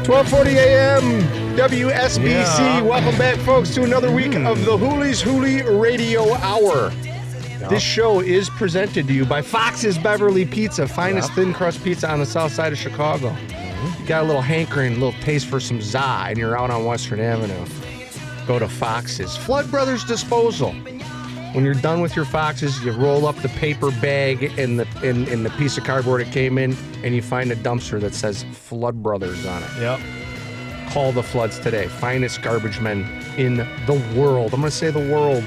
12:40 a.m. WSBC. Yeah. Welcome back, folks, to another week of the Hoolie's Hoolie Radio Hour. This show is presented to you by Fox's Beverly Pizza, finest thin crust pizza on the south side of Chicago. You got a little hankering, a little taste for some za, and you're out on Western Avenue. Go to Fox's. Flood Brothers Disposal. When you're done with your Foxes, you roll up the paper bag in the piece of cardboard it came in, and you find a dumpster that says Flood Brothers on it. Yep. Call the Floods today. Finest garbage men in the world. I'm going to say the world.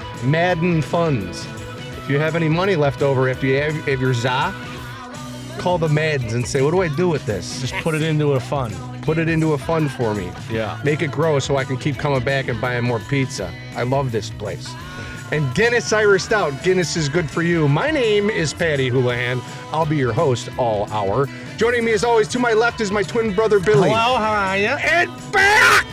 Madden Funds. If you have any money left over after you have your za, call the Maddens and say, what do I do with this? Just put it into a fund. Put it into a fund for me. Yeah. Make it grow so I can keep coming back and buying more pizza. I love this place. And Guinness Irish Stout. Guinness is good for you. My name is Patty Houlihan. I'll be your host all hour. Joining me as always to my left is my twin brother Billy. Hello, how are you? And back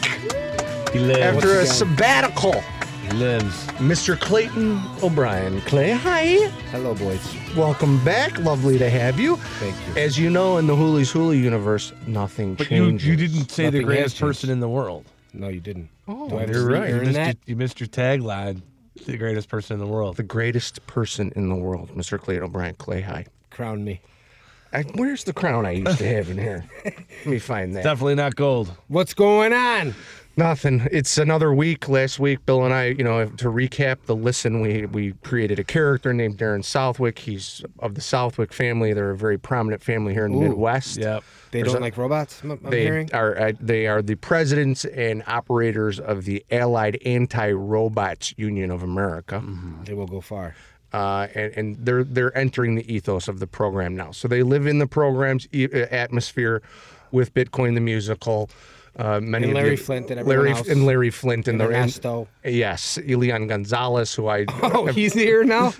He lives. after a sabbatical, He lives. Mr. Clayton O'Brien. Clay, hi. Hello, boys. Welcome back. Lovely to have you. Thank you. As you know, in the Hoolie's Hoolie universe, nothing But changes. you didn't say the Nothing greatest has changed. person in the world. No, you didn't. Oh, Do I have you're to right. re-earn that? You missed your tagline. The greatest person in the world. The greatest person in the world, Mr. Clayton O'Brien. Clay, hi. Crown me. Where's the crown I used to have in here? Let me find that. Definitely not gold. What's going on? Nothing. It's another week. Last week, Bill and I, to recap the listen, we created a character named Darren Southwick. He's of the Southwick family. They're a very prominent family here in the Ooh. Midwest. Yep. They There's don't a- like robots, I'm They hearing? are the presidents and operators of the Allied Anti-Robots Union of America. They will go far. And they're entering the ethos of the program now. So they live in the program's atmosphere with Bitcoin the musical. Many And of Larry you- Flint and everyone else. and Larry Flint and And the Ernesto. yes, Elian Gonzalez, who I Oh, he's here now?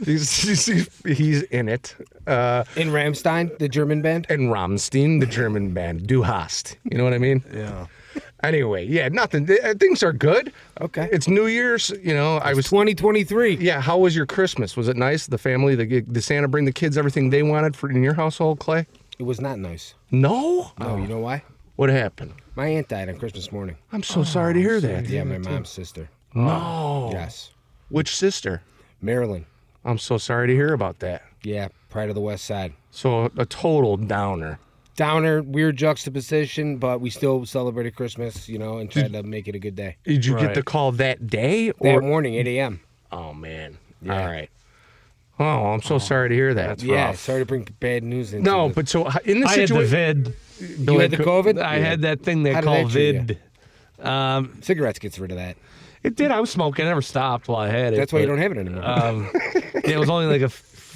he's in it. In Rammstein, the German band? And Rammstein, the German band, Du Hast. You know what I mean? Yeah. Anyway, yeah, nothing. Things are good. Okay. It's New Year's. I was 2023. Yeah, how was your Christmas? Was it nice? The family, the Santa bring the kids everything they wanted for in your household, Clay? It was not nice. No? No, you know why? What happened? My aunt died on Christmas morning. I'm so sorry to hear that. Yeah, my mom's sister. No. Yes. Which sister? Marilyn. I'm so sorry to hear about that. Yeah, pride of the West Side. So a total downer. Downer, weird juxtaposition, but we still celebrated Christmas, and tried to make it a good day. Did you get Right. the call that day? That morning, 8 a.m. Oh man. Yeah. All right. Oh, I'm so sorry to hear that. Yeah, sorry to bring bad news into No, the- but so in the I had the situation, vid. You had the COVID? I had that thing they How did call that treat vid. Cigarettes gets rid of that. It did. I was smoking. I never stopped while I had it. That's why you but, don't have it anymore. Yeah, it was only like a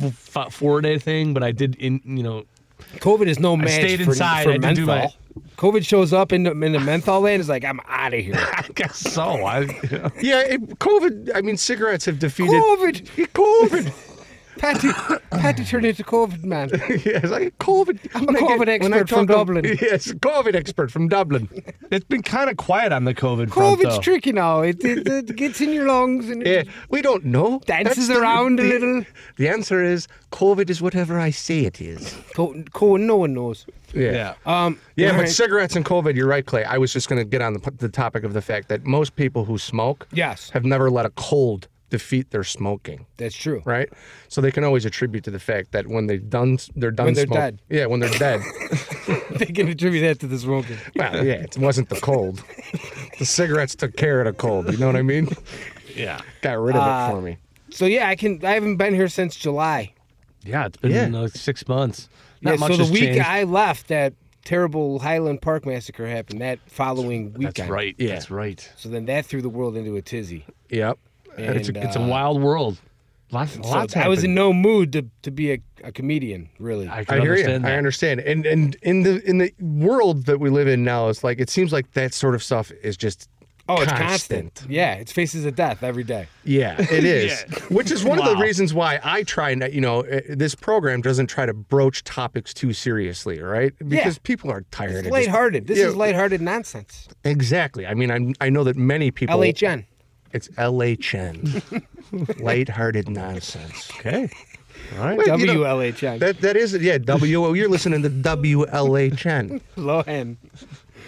4-day thing, but I did COVID is no match stayed for, inside. for I did do menthol. COVID shows up in the menthol land. It's like, I'm out of here. I guess so. yeah, COVID. I mean, cigarettes have defeated COVID. COVID. Patty turned into COVID, man. Yeah, it's like COVID. I'm a COVID expert from Dublin. Yes, a COVID expert from Dublin. It's been kind of quiet on the COVID front, COVID's though. tricky now. It gets in your lungs and Yeah, it we don't know. dances That's around a little. The answer is COVID is whatever I say it is. No one knows. Yeah. Yeah, All but right. cigarettes and COVID, you're right, Clay. I was just going to get on the topic of the fact that most people who smoke Yes, have never let a cold defeat their smoking, that's true. right? So they can always attribute to the fact that when they're done When they're smoking. dead. Yeah, when they're dead. They can attribute that to the smoking. Well, yeah, it wasn't the cold. The cigarettes took care of the cold. You know what I mean? Yeah. Got rid of it for me. So yeah, I haven't been here since July. Yeah, it's been Yeah. 6 months. Not Yeah, much so the has week changed. I left, that terrible Highland Park massacre happened that following weekend. That's right. Yeah. That's right. So then that threw the world into a tizzy. Yep. And, It's a wild world. Lots so lots I was happened. in no mood to be a comedian, really. I can I hear you. understand that. I understand. And in the world that we live in now, it's like it seems like that sort of stuff is just it's constant. Yeah, it's faces of death every day. Yeah, it is. Yeah. Which is one of the Wow. reasons why I try not, this program doesn't try to broach topics too seriously, right? Because people are tired It's of just- lighthearted. This Yeah. is lighthearted nonsense. Exactly. I mean, I know that many people. LHN. It's LHN. Lighthearted nonsense. Okay. All right. Well, WLHN. that is, yeah, you're listening to WLHN. Lohan.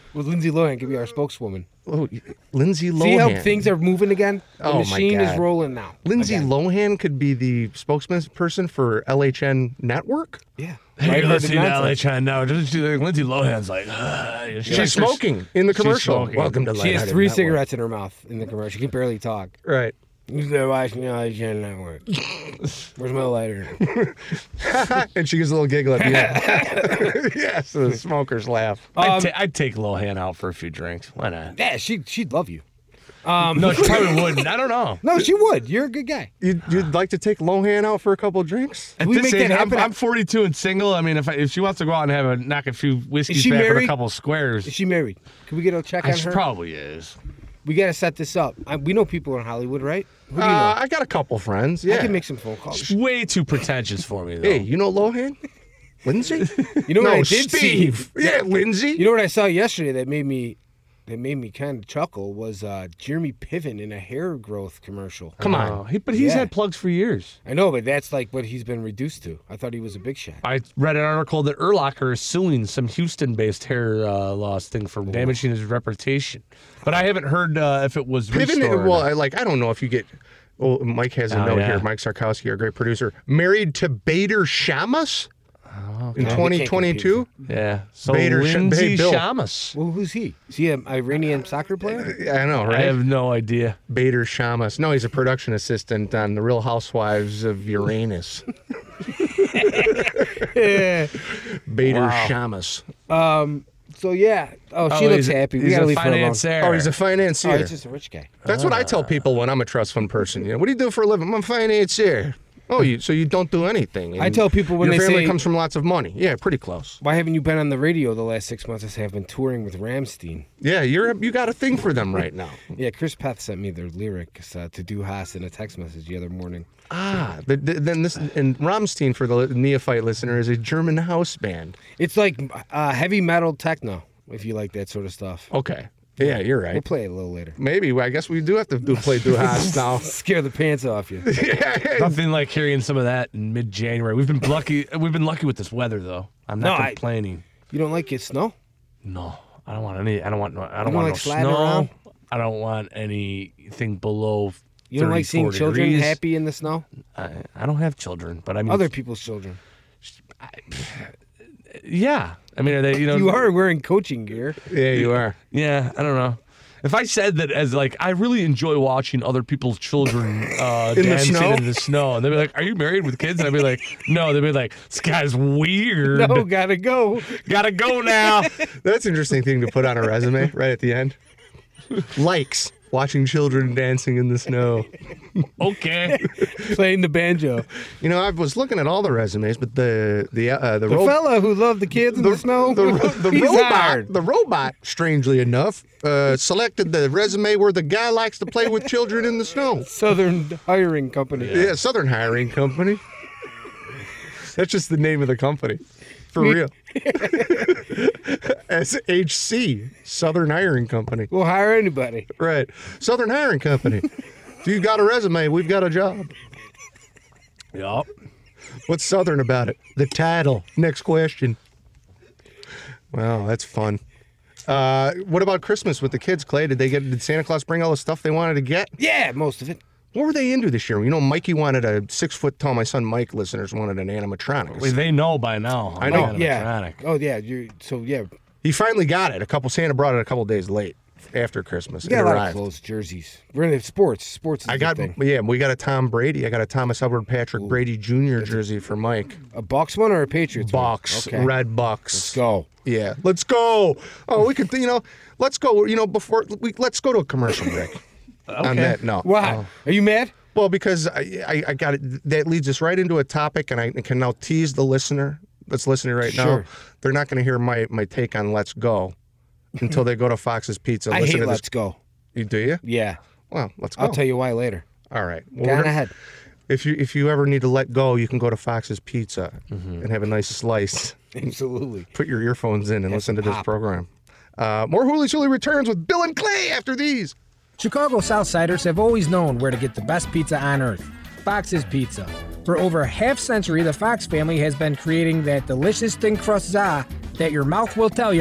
Well, Lindsay Lohan could be our spokeswoman. Oh, Lindsay Lohan. See how things are moving again? The Oh, my machine is God. rolling now. Lindsay Again. Lohan could be the spokesperson for LHN Network. Yeah. Hey, let's see that nonsense. LHN now. Lindsay Lohan's like, She's smoking in the commercial. smoking. Welcome to She has Lighthearted 3 Network. cigarettes in her mouth in the commercial. She can barely talk. Right. They're watching LHN Network. Where's my lighter? And she gives a little giggle at the end. Yes, the smokers laugh. I'd take Lohan out for a few drinks. Why not? Yeah, she'd love you. No, she probably wouldn't. I don't know. No, she would. You're a good guy. You'd like to take Lohan out for a couple drinks? At we this make that age, happen? I'm 42 and single. I mean, if she wants to go out and knock a few whiskeys she back with married? a couple squares, Is she married? Can we get a check on she her? probably is. We got to set this up. We know people in Hollywood, right? Who do you know? I got a couple friends. Yeah. I can make some phone calls. It's way too pretentious for me, though. Hey, you know Lohan? Lindsay? You know what no, I did Steve. see? Yeah, Lindsay. You know what I saw yesterday that made me kind of chuckle was Jeremy Piven in a hair growth commercial. Come on. But he's Yeah. had plugs for years. I know, but that's like what he's been reduced to. I thought he was a big shot. I read an article that Urlacher is suing some Houston-based hair loss thing for damaging his reputation. But I haven't heard if it was restored. Piven, well, I don't know if you get. Oh, Mike has a Oh, note yeah. here. Mike Sarkowski, our great producer, married to Bader Shamus in 2022. Yeah. So Bader Lindsay Bill. Shamus. Well, who's he? Is he an Iranian soccer player? Yeah, I know, I right? have no idea. Bader Shamus. No, he's a production assistant on The Real Housewives of Uranus. Yeah. Bader Wow. Shamus. So yeah. Oh, she looks happy. We He's gotta a leave her alone. financier. Oh, he's a financier. Oh, he's just a rich guy. That's what I tell people when I'm a trust fund person. You know, what do you do for a living? I'm a financier. Oh, so you don't do anything. I And tell people when your they family say- comes from lots of money. Yeah, pretty close. Why haven't you been on the radio the last 6 months? I say I've been touring with Ramstein. Yeah, you got a thing for them right now. Yeah, Chris Peth sent me their lyrics to Do Haas in a text message the other morning. Then this and Rammstein for the neophyte listener is a German house band. It's like heavy metal techno, if you like that sort of stuff. Okay. Yeah, you're We'll right. play it a little later. Maybe I guess we do have to play Du Hast now. Scare the pants off you. Nothing like hearing some of that in mid-January. We've been lucky. We've been lucky with this weather, though. I'm not No, complaining. You don't like it snow? No, I don't want any. I don't want. I don't don't want like no sliding snow. around? I don't want anything below. You don't like seeing 34 children degrees. happy in the snow? I don't have children, but I mean, Other people's children. yeah. I mean, are they? You know, You are wearing coaching gear. Yeah, you are. Yeah, I don't know. If I said that as like, I really enjoy watching other people's children dancing snow? in the snow, and they'd be like, "Are you married with kids?" And I'd be like, "No." They'd be like, "This guy's weird. No, gotta go. Gotta go now." That's an interesting thing to put on a resume right at the end. Likes watching children dancing in the snow. Okay. Playing the banjo. You know, I was looking at all the resumes, but the The robot. fella who loved the kids in the snow, The he's robot, hired. the robot, strangely enough, selected the resume where the guy likes to play with children in the snow. Southern Hiring Company. Yeah, Southern Hiring Company. That's just the name of the company. For real. SHC, Southern Hiring Company. We'll hire anybody. Right. Southern Hiring Company. If you got a resume, we've got a job. Yup. What's Southern about it? The title. Next question. Wow, that's fun. What about Christmas with the kids, Clay? Did Santa Claus bring all the stuff they wanted to get? Yeah, most of it. What were they into this year? You know, Mikey wanted a 6 foot tall. My son Mike, listeners, wanted an animatronic. Wait, they know by now. I know. Yeah. Oh, yeah. Yeah. He finally got it. Santa brought it a couple days late after Christmas. We got It a lot of arrived. clothes, jerseys. We're in sports. Sports is I the got, thing. yeah, we got a Tom Brady. I got a Thomas Edward Patrick Brady Jr. jersey for Mike. A Bucks one or a Patriots Bucks, one? Okay. red Bucks. Let's go. Yeah, let's go. Oh, we could, let's go. Let's go to a commercial break. On that, no. Why? Are you mad? Well, because I got it. That leads us right into a topic, and I can now tease the listener that's listening right now. Sure. They're not going to hear my take on Let's Go until they go to Fox's Pizza. I Listen hate to Let's this. Go. You do you? Yeah. Well, let's go. I'll tell you why later. All right. Well, Go on we're gonna- ahead. If you ever need to let go, you can go to Fox's Pizza and have a nice slice. Absolutely. Put your earphones in and listen to this pop. program. More Hoolies Hooly returns with Bill and Clay after these. Chicago Southsiders have always known where to get the best pizza on earth. Fox's Pizza. For over a half-century, the Fox family has been creating that delicious thin crust za that your mouth will tell you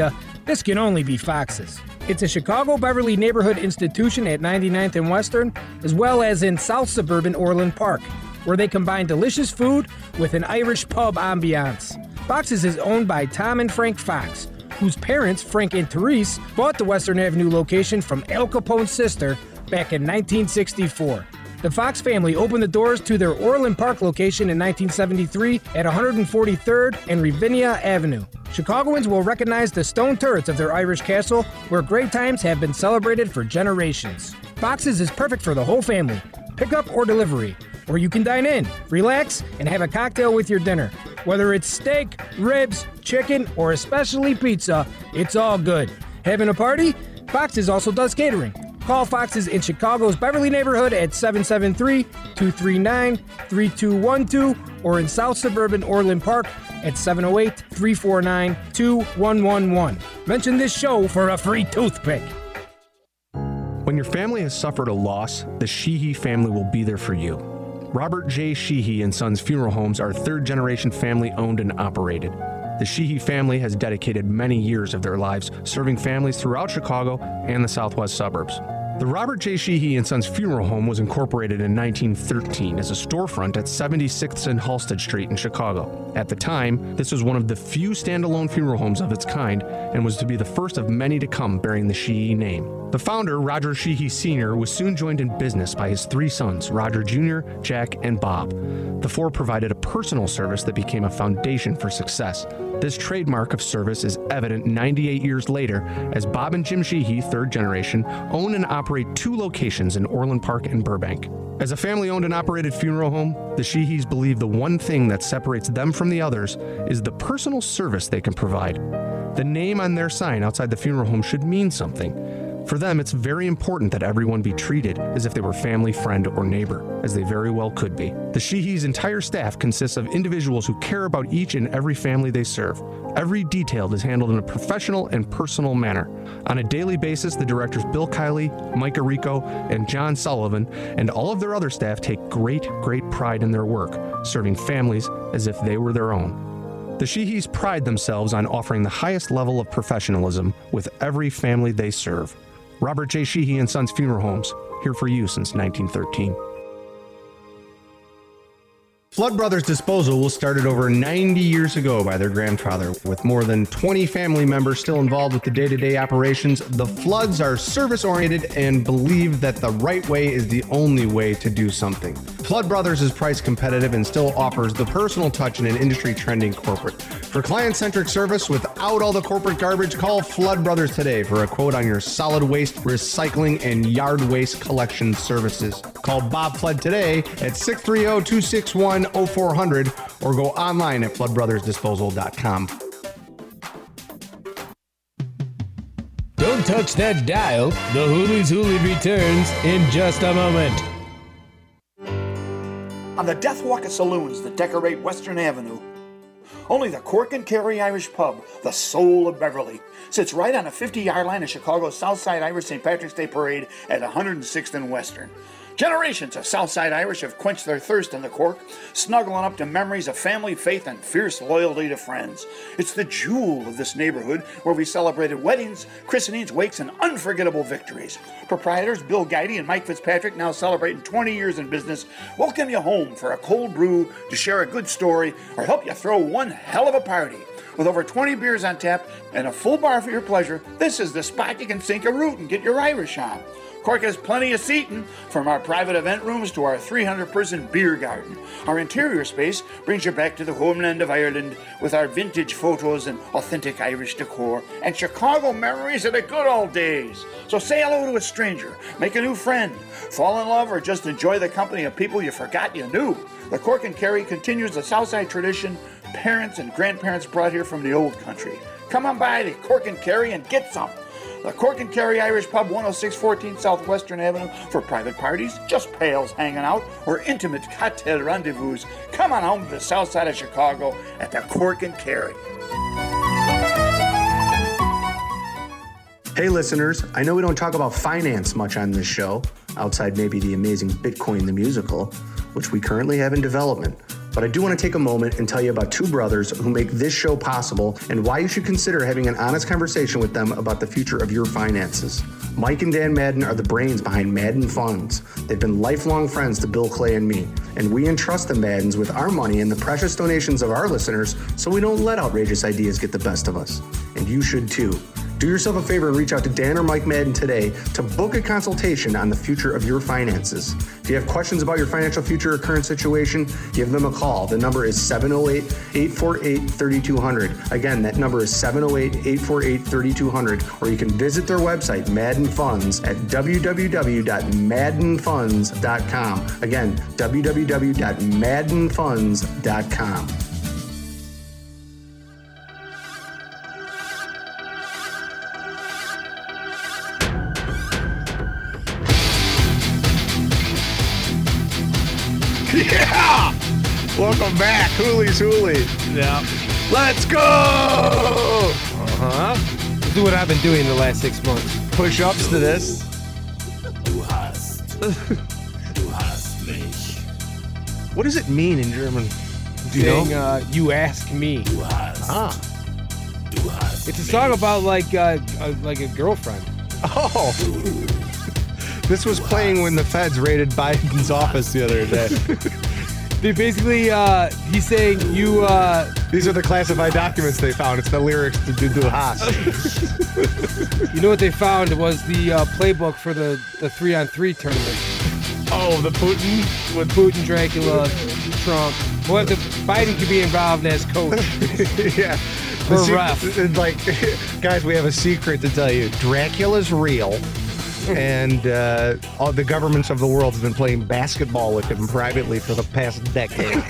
This can only be Fox's. It's a Chicago Beverly neighborhood institution at 99th and Western, as well as in South Suburban Orland Park, where they combine delicious food with an Irish pub ambiance. Fox's is owned by Tom and Frank Fox, whose parents, Frank and Therese, bought the Western Avenue location from Al Capone's sister back in 1964. The Fox family opened the doors to their Orland Park location in 1973 at 143rd and Ravinia Avenue. Chicagoans will recognize the stone turrets of their Irish castle, where great times have been celebrated for generations. Fox's is perfect for the whole family, pickup or delivery, or you can dine in, relax, and have a cocktail with your dinner. Whether it's steak, ribs, chicken, or especially pizza, it's all good. Having a party? Fox's also does catering. Call Fox's in Chicago's Beverly neighborhood at 773-239-3212 or in South Suburban Orland Park at 708-349-2111. Mention this show for a free toothpick. When your family has suffered a loss, the Sheehy family will be there for you. Robert J. Sheehy and Sons Funeral Homes are third-generation family owned and operated. The Sheehy family has dedicated many years of their lives serving families throughout Chicago and the southwest suburbs. The Robert J. Sheehy and Sons Funeral Home was incorporated in 1913 as a storefront at 76th and Halsted Street in Chicago. At the time, this was one of the few standalone funeral homes of its kind and was to be the first of many to come bearing the Sheehy name. The founder, Roger Sheehy Sr., was soon joined in business by his three sons, Roger Jr., Jack, and Bob. The four provided a personal service that became a foundation for success. This trademark of service is evident 98 years later as Bob and Jim Sheehy, third generation, own and operate two locations in Orland Park and Burbank. As a family-owned and operated funeral home, the Sheehys believe the one thing that separates them from the others is the personal service they can provide. The name on their sign outside the funeral home should mean something. For them, it's very important that everyone be treated as if they were family, friend, or neighbor, as they very well could be. The Sheehys' entire staff consists of individuals who care about each and every family they serve. Every detail is handled in a professional and personal manner. On a daily basis, the directors Bill Kiley, Micah Rico, and John Sullivan, and all of their other staff take great pride in their work, serving families as if they were their own. The Sheehys pride themselves on offering the highest level of professionalism with every family they serve. Robert J. Sheehy and Sons Funeral Homes, here for you since 1913. Flood Brothers Disposal was started over 90 years ago by their grandfather. With more than 20 family members still involved with the day-to-day operations, the Floods are service-oriented and believe that the right way is the only way to do something. Flood Brothers is price competitive and still offers the personal touch in an industry-trending corporate. For client-centric service without all the corporate garbage, call Flood Brothers today for a quote on your solid waste, recycling, and yard waste collection services. Call Bob Flood today at 630-261-0400 or go online at floodbrothersdisposal.com. Don't touch that dial. The Hoolies Hoolie returns in just a moment. On the Deathwalker Saloons that decorate Western Avenue, only the Cork and Kerry Irish Pub, the soul of Beverly, sits right on a 50-yard line of Chicago's Southside Irish St. Patrick's Day Parade at 106th and Western. Generations of Southside Irish have quenched their thirst in the Cork, snuggling up to memories of family, faith, and fierce loyalty to friends. It's the jewel of this neighborhood where we celebrated weddings, christenings, wakes, and unforgettable victories. Proprietors Bill Guidey and Mike Fitzpatrick, now celebrating 20 years in business, welcome you home for a cold brew, to share a good story, or help you throw one hell of a party. With over 20 beers on tap and a full bar for your pleasure, this is the spot you can sink a root and get your Irish on. Cork has plenty of seating, from our private event rooms to our 300-person beer garden. Our interior space brings you back to the homeland of Ireland with our vintage photos and authentic Irish decor and Chicago memories of the good old days. So say hello to a stranger, make a new friend, fall in love, or just enjoy the company of people you forgot you knew. The Cork and Kerry continues the Southside tradition parents and grandparents brought here from the old country. Come on by to Cork and Kerry and get some. The Cork and Kerry Irish Pub, 10614 South Western Avenue, for private parties, just pals hanging out, or intimate cocktail rendezvous. Come on home to the south side of Chicago at the Cork and Kerry. Hey listeners, I know we don't talk about finance much on this show, outside maybe the amazing Bitcoin the Musical, which we currently have in development. But I do want to take a moment and tell you about two brothers who make this show possible and why you should consider having an honest conversation with them about the future of your finances. Mike and Dan Madden are the brains behind Madden Funds. They've been lifelong friends to Bill Clay and me, and we entrust the Maddens with our money and the precious donations of our listeners so we don't let outrageous ideas get the best of us. And you should too. Do yourself a favor and reach out to Dan or Mike Madden today to book a consultation on the future of your finances. If you have questions about your financial future or current situation, give them a call. The number is 708-848-3200. Again, that number is 708-848-3200, or you can visit their website, Madden Funds, at www.maddenfunds.com. Again, www.maddenfunds.com. Yeah! Welcome back, Hoolies Hooli. Yeah. Let's go! Uh-huh. This is what I've been doing the last 6 months. Push-ups to this. What does it mean in German? Do you know? Saying, you ask me. Ah. It's a song about like a girlfriend. Oh. This was playing when the feds raided Biden's office the other day. They basically, he's saying you. These are the classified documents they found. It's the lyrics to Du Hast. You know what they found was the playbook for the 3-on-3 tournament. Oh, the Putin? With Putin, Dracula, Trump. Well, Biden could be involved as coach. Yeah. Or ref. It's like, guys, we have a secret to tell you. Dracula's real. And all the governments of the world have been playing basketball with him privately for the past decade.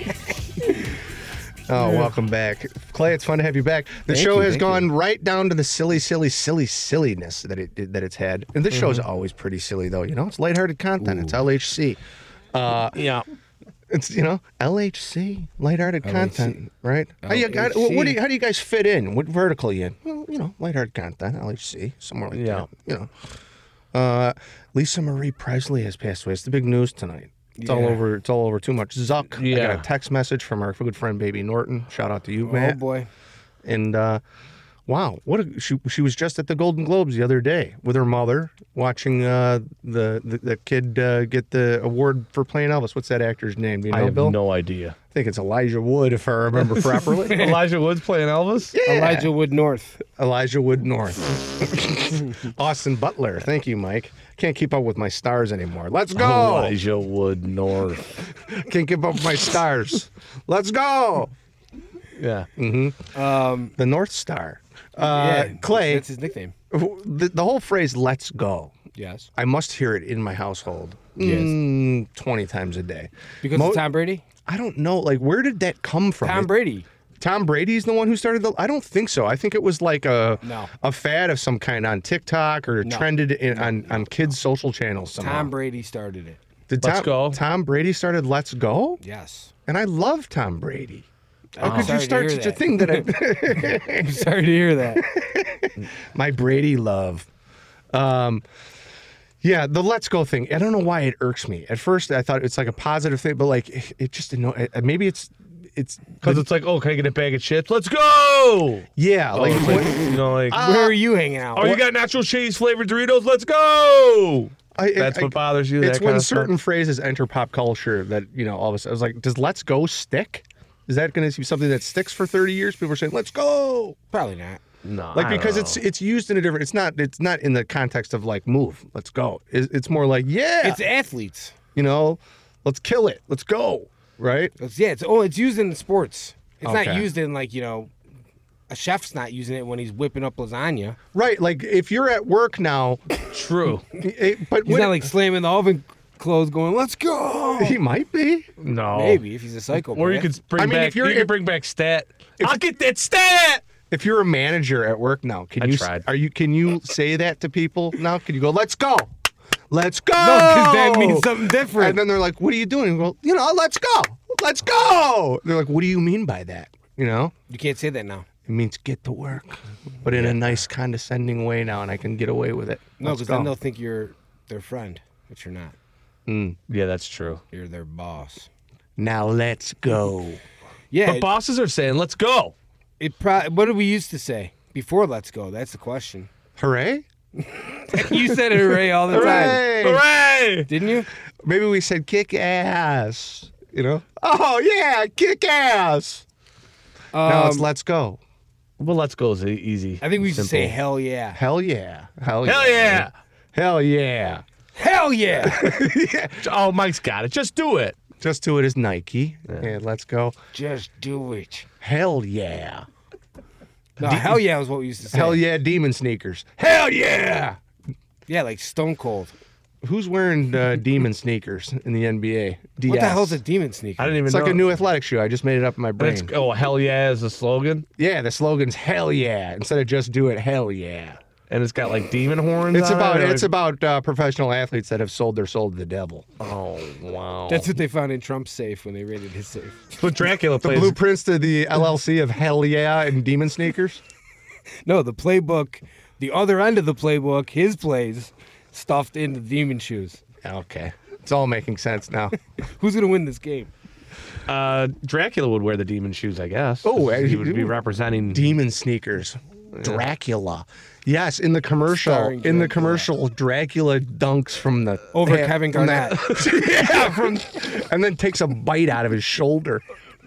Oh, welcome back. Clay, it's fun to have you back. The show has gone right down to the silliness that it's had. And this show's always pretty silly, though. You know, it's lighthearted content. It's LHC. Yeah. It's, LHC, lighthearted content, right? How do you guys fit in? What vertical you in? Well, lighthearted content, LHC, somewhere like that. Lisa Marie Presley has passed away. It's the big news tonight. It's all over. It's all over too much. Zuck. Yeah. I got a text message from our good friend Baby Norton. Shout out to you, Matt. Oh boy. And wow, she was just at the Golden Globes the other day with her mother, watching the kid get the award for playing Elvis. What's that actor's name? Do you know, I have Bill? no idea. I think it's Elijah Wood, if I remember properly. Elijah Wood's playing Elvis? Yeah. Elijah Wood North. Elijah Wood North. Austin Butler. Thank you, Mike. Can't keep up with my stars anymore. Let's go. Elijah Wood North. Can't keep up with my stars. Let's go. Yeah. The North Star. Clay. That's his nickname. The whole phrase, let's go. Yes. I must hear it in my household 20 times a day. Because of Tom Brady? I don't know. Like, where did that come from? Tom Brady. Tom Brady's the one who started I don't think so. I think it was like a fad of some kind on TikTok or trended on kids' social channels somehow. Tom Brady started it. Did Let's go. Tom Brady started Let's Go? Yes. And I love Tom Brady. How could you Sorry to start hear such a that. thing that I'm sorry to hear that. my Brady love? Yeah, the Let's Go thing. I don't know why it irks me. At first, I thought it's like a positive thing, but like it just maybe it's Because it's like, oh, can I get a bag of chips? Let's go! yeah, like It's like, Where are you hanging out? oh, you got nacho cheese flavored Doritos? Let's go! That's what bothers you. It's that when kind of certain stuff? phrases enter pop culture that all of a sudden I was like, does Let's Go stick? Is that going to be something that sticks for 30 years? People are saying, "Let's go." Probably not. No, Like I don't because know. it's used in a different. It's not in the context of like move. Let's go. It's more like It's athletes. let's kill it. Let's go. Right. It's used in sports. It's not Okay. used in like, a chef's not using it when he's whipping up lasagna. Right. Like if you're at work now, True. but He's not like slamming the oven clothes going, "Let's go." he might be. No. Maybe if he's a psychopath. Or you could bring I mean, back. if you're- you could bring back stat. I'll get that stat. If you're a manager at work now, I tried. Can you say that to people now? Can you go, "Let's go, let's go"? No, because that means something different. And then they're like, "What are you doing?" Well, let's go, let's go. They're like, "What do you mean by that?" You can't say that now. It means get to work, but in a nice, condescending way now, and I can get away with it. No, Let's because go. then they'll think you're their friend, but you're not. Yeah, that's true. You're their boss. Now let's go. Yeah. But bosses are saying, let's go. What did we used to say before "Let's go"? That's the question. Hooray! You said hooray all the time, Hooray! Hooray! didn't you? Maybe we said kick ass. You know? Oh yeah, kick ass. Now it's let's go. Well, let's go is easy. I think we used to say Simple. hell yeah. Hell yeah. Hell yeah. Hell yeah. Hell yeah. Hell yeah. Oh, Mike's got it. Just do it. Just do it as Nike. And let's go. Just do it. Hell yeah. No, hell yeah was what we used to say. Hell yeah, demon sneakers. Hell yeah. Yeah, like Stone Cold. Who's wearing demon sneakers in the NBA? DS. What the hell's a demon sneaker? I didn't even It's know. like a new athletic shoe. I just made it up in my brain. Hell yeah is the slogan. Yeah, the slogan's hell yeah. Instead of just do it, hell yeah. And it's got like demon horns. It's on about it, or- it's about professional athletes that have sold their soul to the devil. Oh wow. That's what they found in Trump's safe when they raided his safe. what Dracula The plays. blueprints to the LLC of hell yeah and demon sneakers. No, the playbook, the other end of the playbook, his plays, stuffed into demon shoes. Okay, it's all making sense now. Who's gonna win this game? Dracula would wear the demon shoes, I guess. Oh, he would be representing. Demon sneakers. Dracula. Yes, in the commercial. Starring In the Dracula. commercial, Dracula dunks from the Over Kevin from Garnett. yeah, and then takes a bite out of his shoulder.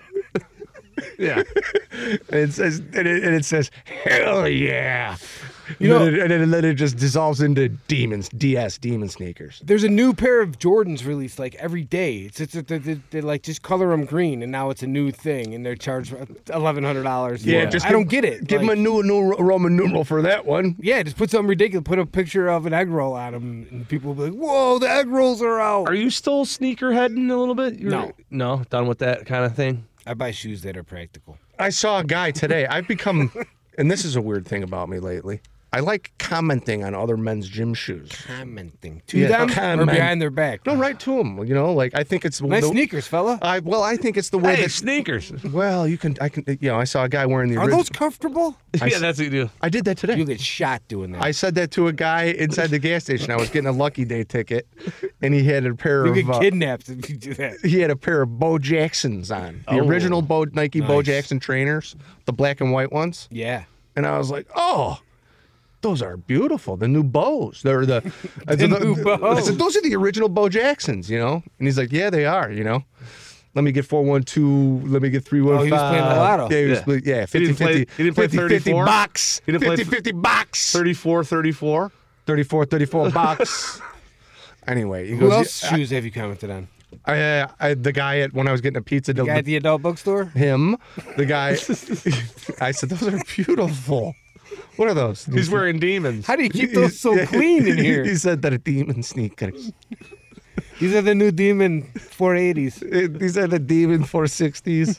Yeah. And it says hell yeah. You know- and then it just dissolves into demon sneakers. There's a new pair of Jordans released like every day. They like just color them green, and now it's a new thing, and they're charged $1,100. Yeah, just I don't get it. Give him a new Roman numeral for that one. Yeah, just put something ridiculous. Put a picture of an egg roll on them, and people will be like, "Whoa, the egg rolls are out." Are you still sneakerheading a little bit? No, done with that kind of thing. I buy shoes that are practical. I saw a guy today. I've become, and this is a weird thing about me lately. I like commenting on other men's gym shoes. Commenting to Yeah, them or comment. behind their back. No, right to them. You know, like I think it's Nice sneakers, fella. I think it's the way Hey, that. sneakers. Well, I can. You know, I saw a guy wearing the Are original. those comfortable? Yeah, that's what you do. I did that today. You'll get shot doing that. I said that to a guy inside the gas station. I was getting a Lucky Day ticket, and he had a pair You'll of. get kidnapped if you do that. He had a pair of Bo Jacksons on, the Oh. original Nike Bo Nice. Jackson trainers, the black and white ones. Yeah. And I was like, oh, those are beautiful. The new Bows. They're the, new Bows. I said, those are the original Bo Jacksons, you know? And he's like, yeah, they are, you know? Let me get 412. Let me get 315. Oh, he was playing the lotto. Yeah, Yeah. 50, He didn't play- 50, he didn't play 50, 50 34? bucks. He didn't play 50, 50 bucks. 34. 34 bucks. Anyway, he Who goes, else shoes have you commented on? the guy when I was getting a pizza, The guy at the adult bookstore? him, the guy, I said, those are beautiful. What are those? He's wearing demons. How do you keep those so clean in here? He said that a demon sneakers. These are the new Demon 480s. These are the demon 460s.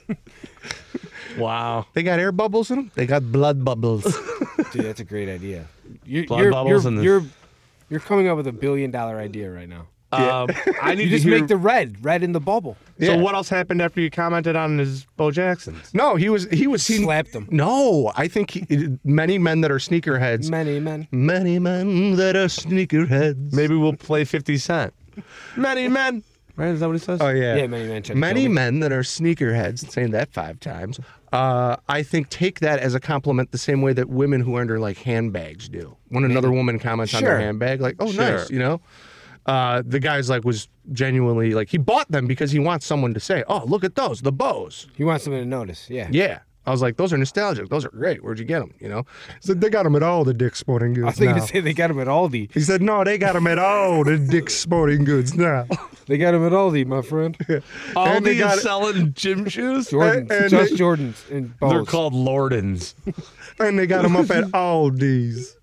Wow. They got air bubbles in them. They got blood bubbles. Dude, that's a great idea. You're, Blood bubbles and the- you're coming up with $1 billion idea right now. I need You just to hear. make the red in the bubble. So Yeah. what else happened after you commented on his Bo Jacksons? No, he Slapped them. No, I think many men that are sneakerheads. Many men. Many men that are sneakerheads. Maybe we'll play 50 Cent. Many men. Right? Is that what he says? Oh yeah. Yeah, many men. tried to Many kill me. men that are sneakerheads, saying that 5 times, I think take that as a compliment the same way that women who are under like handbags do. When another woman comments on their Sure. handbag, like, oh, Sure. nice, you know? The guy's like was genuinely like he bought them because he wants someone to say, oh, look at those, the Bows. He wants someone to notice. Yeah. Yeah. I was like, those are nostalgic. Those are great. Where'd you get them? You know? He said, they got them at all the Dick's Sporting Goods I was thinking now. to say they got them at Aldi. He said, no, they got them at all the Dick's Sporting Goods now. They got them at Aldi, my friend. And they Aldi got is it- selling gym shoes? Jordans. And just they- Jordans and Bows. They're called Lordens. And they got them up at Aldi's.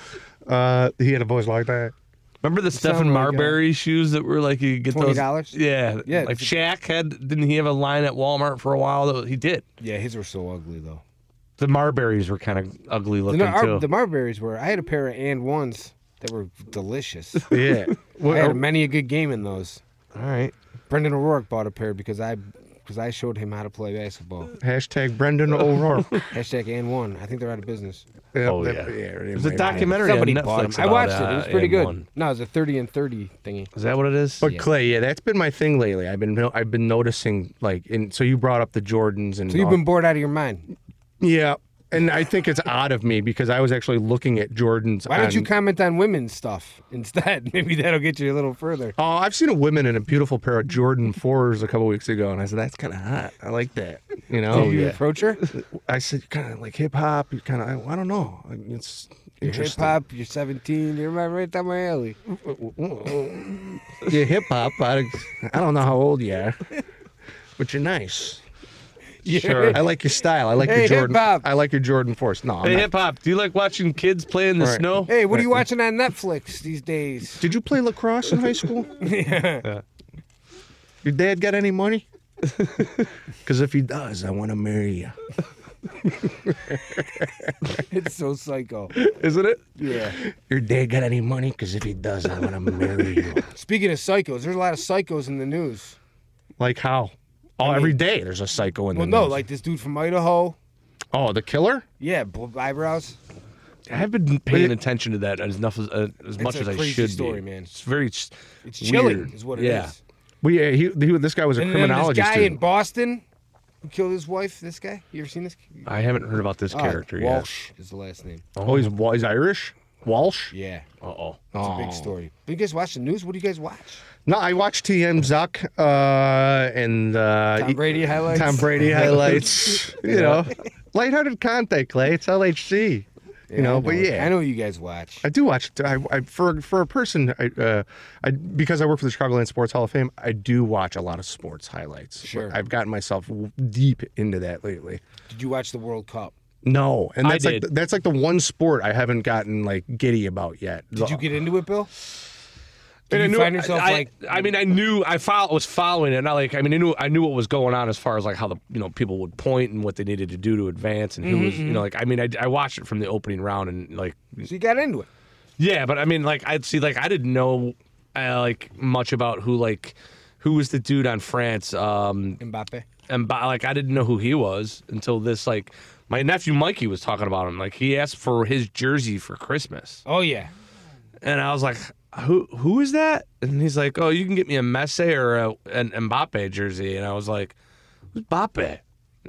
He had a voice like that. Remember the Stephen really Marbury shoes that were like you could get those? $20? Yeah, Yeah. Like Shaq didn't he have a line at Walmart for a while? He did. Yeah, his were so ugly though. The Marburys were kind of ugly The, looking too. the Marburys were. I had a pair of and ones that were delicious. Yeah. I had many a good game in those. All right. Brendan O'Rourke bought a pair because I because I showed him how to play basketball. Hashtag Brendan O'Rourke. Hashtag and one. I think they're out of business. Oh, yeah. There's a documentary Somebody on bought him. Netflix I watched about, it. It was pretty good. M1. No, it was a 30 and 30 thingy. Is that what it is? But Clay, yeah, that's been my thing lately. I've been noticing, like, so you brought up the Jordans and So you've been bored out of your mind. yeah, and I think it's odd of me because I was actually looking at Jordans. Why don't you comment on women's stuff instead? Maybe that'll get you a little further. Oh, I've seen a woman in a beautiful pair of Jordan 4s a couple weeks ago, and I said that's kind of hot. I like that. You know? Did you approach her? I said kind of like hip hop. You kind of I don't know. It's You're hip interesting. hop. You're 17. You're right down my alley. Yeah, hip hop. I don't know how old you are, but you're nice. Sure. I like your style. I like Hey, your Jordan. hip-hop. I like your Jordan 4s. No, I'm Hey, not. hip hop. Do you like watching kids play in the Right. snow? Hey, what are you watching on Netflix these days? Did you play lacrosse in high school? Yeah. Your dad got any money? Because if he does, I want to marry you. It's so psycho. Isn't it? Yeah. Your dad got any money? Because if he does, I want to marry you. Speaking of psychos, there's a lot of psychos in the news. Like how? Oh, every day there's a psycho in the Well, no, news. like this dude from Idaho. Oh, the killer? Yeah, eyebrows. I haven't been paying attention to that as much as a I crazy should story, be. man. It's very It's chilling, weird. is what it is. Yeah. This guy was a And then this criminology guy in student. Boston who killed his wife. This guy, you ever seen this? I haven't heard about this character yet. Walsh is the last name. Oh, he's Irish? Walsh? Yeah, Uh-oh. it's a big story. But you guys watch the news? What do you guys watch? No, I watched TM Zuck and Tom Brady highlights. Tom Brady highlights. You know, lighthearted content, Clay. It's LHC. You know, but yeah, I know what you guys watch. I do watch. For a person, because I work for the Chicagoland Sports Hall of Fame, I do watch a lot of sports highlights. Sure. I've gotten myself deep into that lately. Did you watch the World Cup? No, and I that's like did. that's like the one sport I haven't gotten like giddy about yet. Did you get into it, Bill? Did And I you knew, find yourself like? I mean, I knew was following it. Not like I mean, I knew what was going on as far as like how the people would point and what they needed to do to advance and who was like. I mean, I watched it from the opening round and like So you got into it. yeah, but I mean, like I'd see like I didn't know like much about who was the dude on France. Mbappe. And like I didn't know who he was until this like my nephew Mikey was talking about him. Like he asked for his jersey for Christmas, Oh yeah. and I was like, "Who is that?" And he's like, "Oh, you can get me a Messi or an Mbappe jersey." And I was like, "Who's Mbappe?"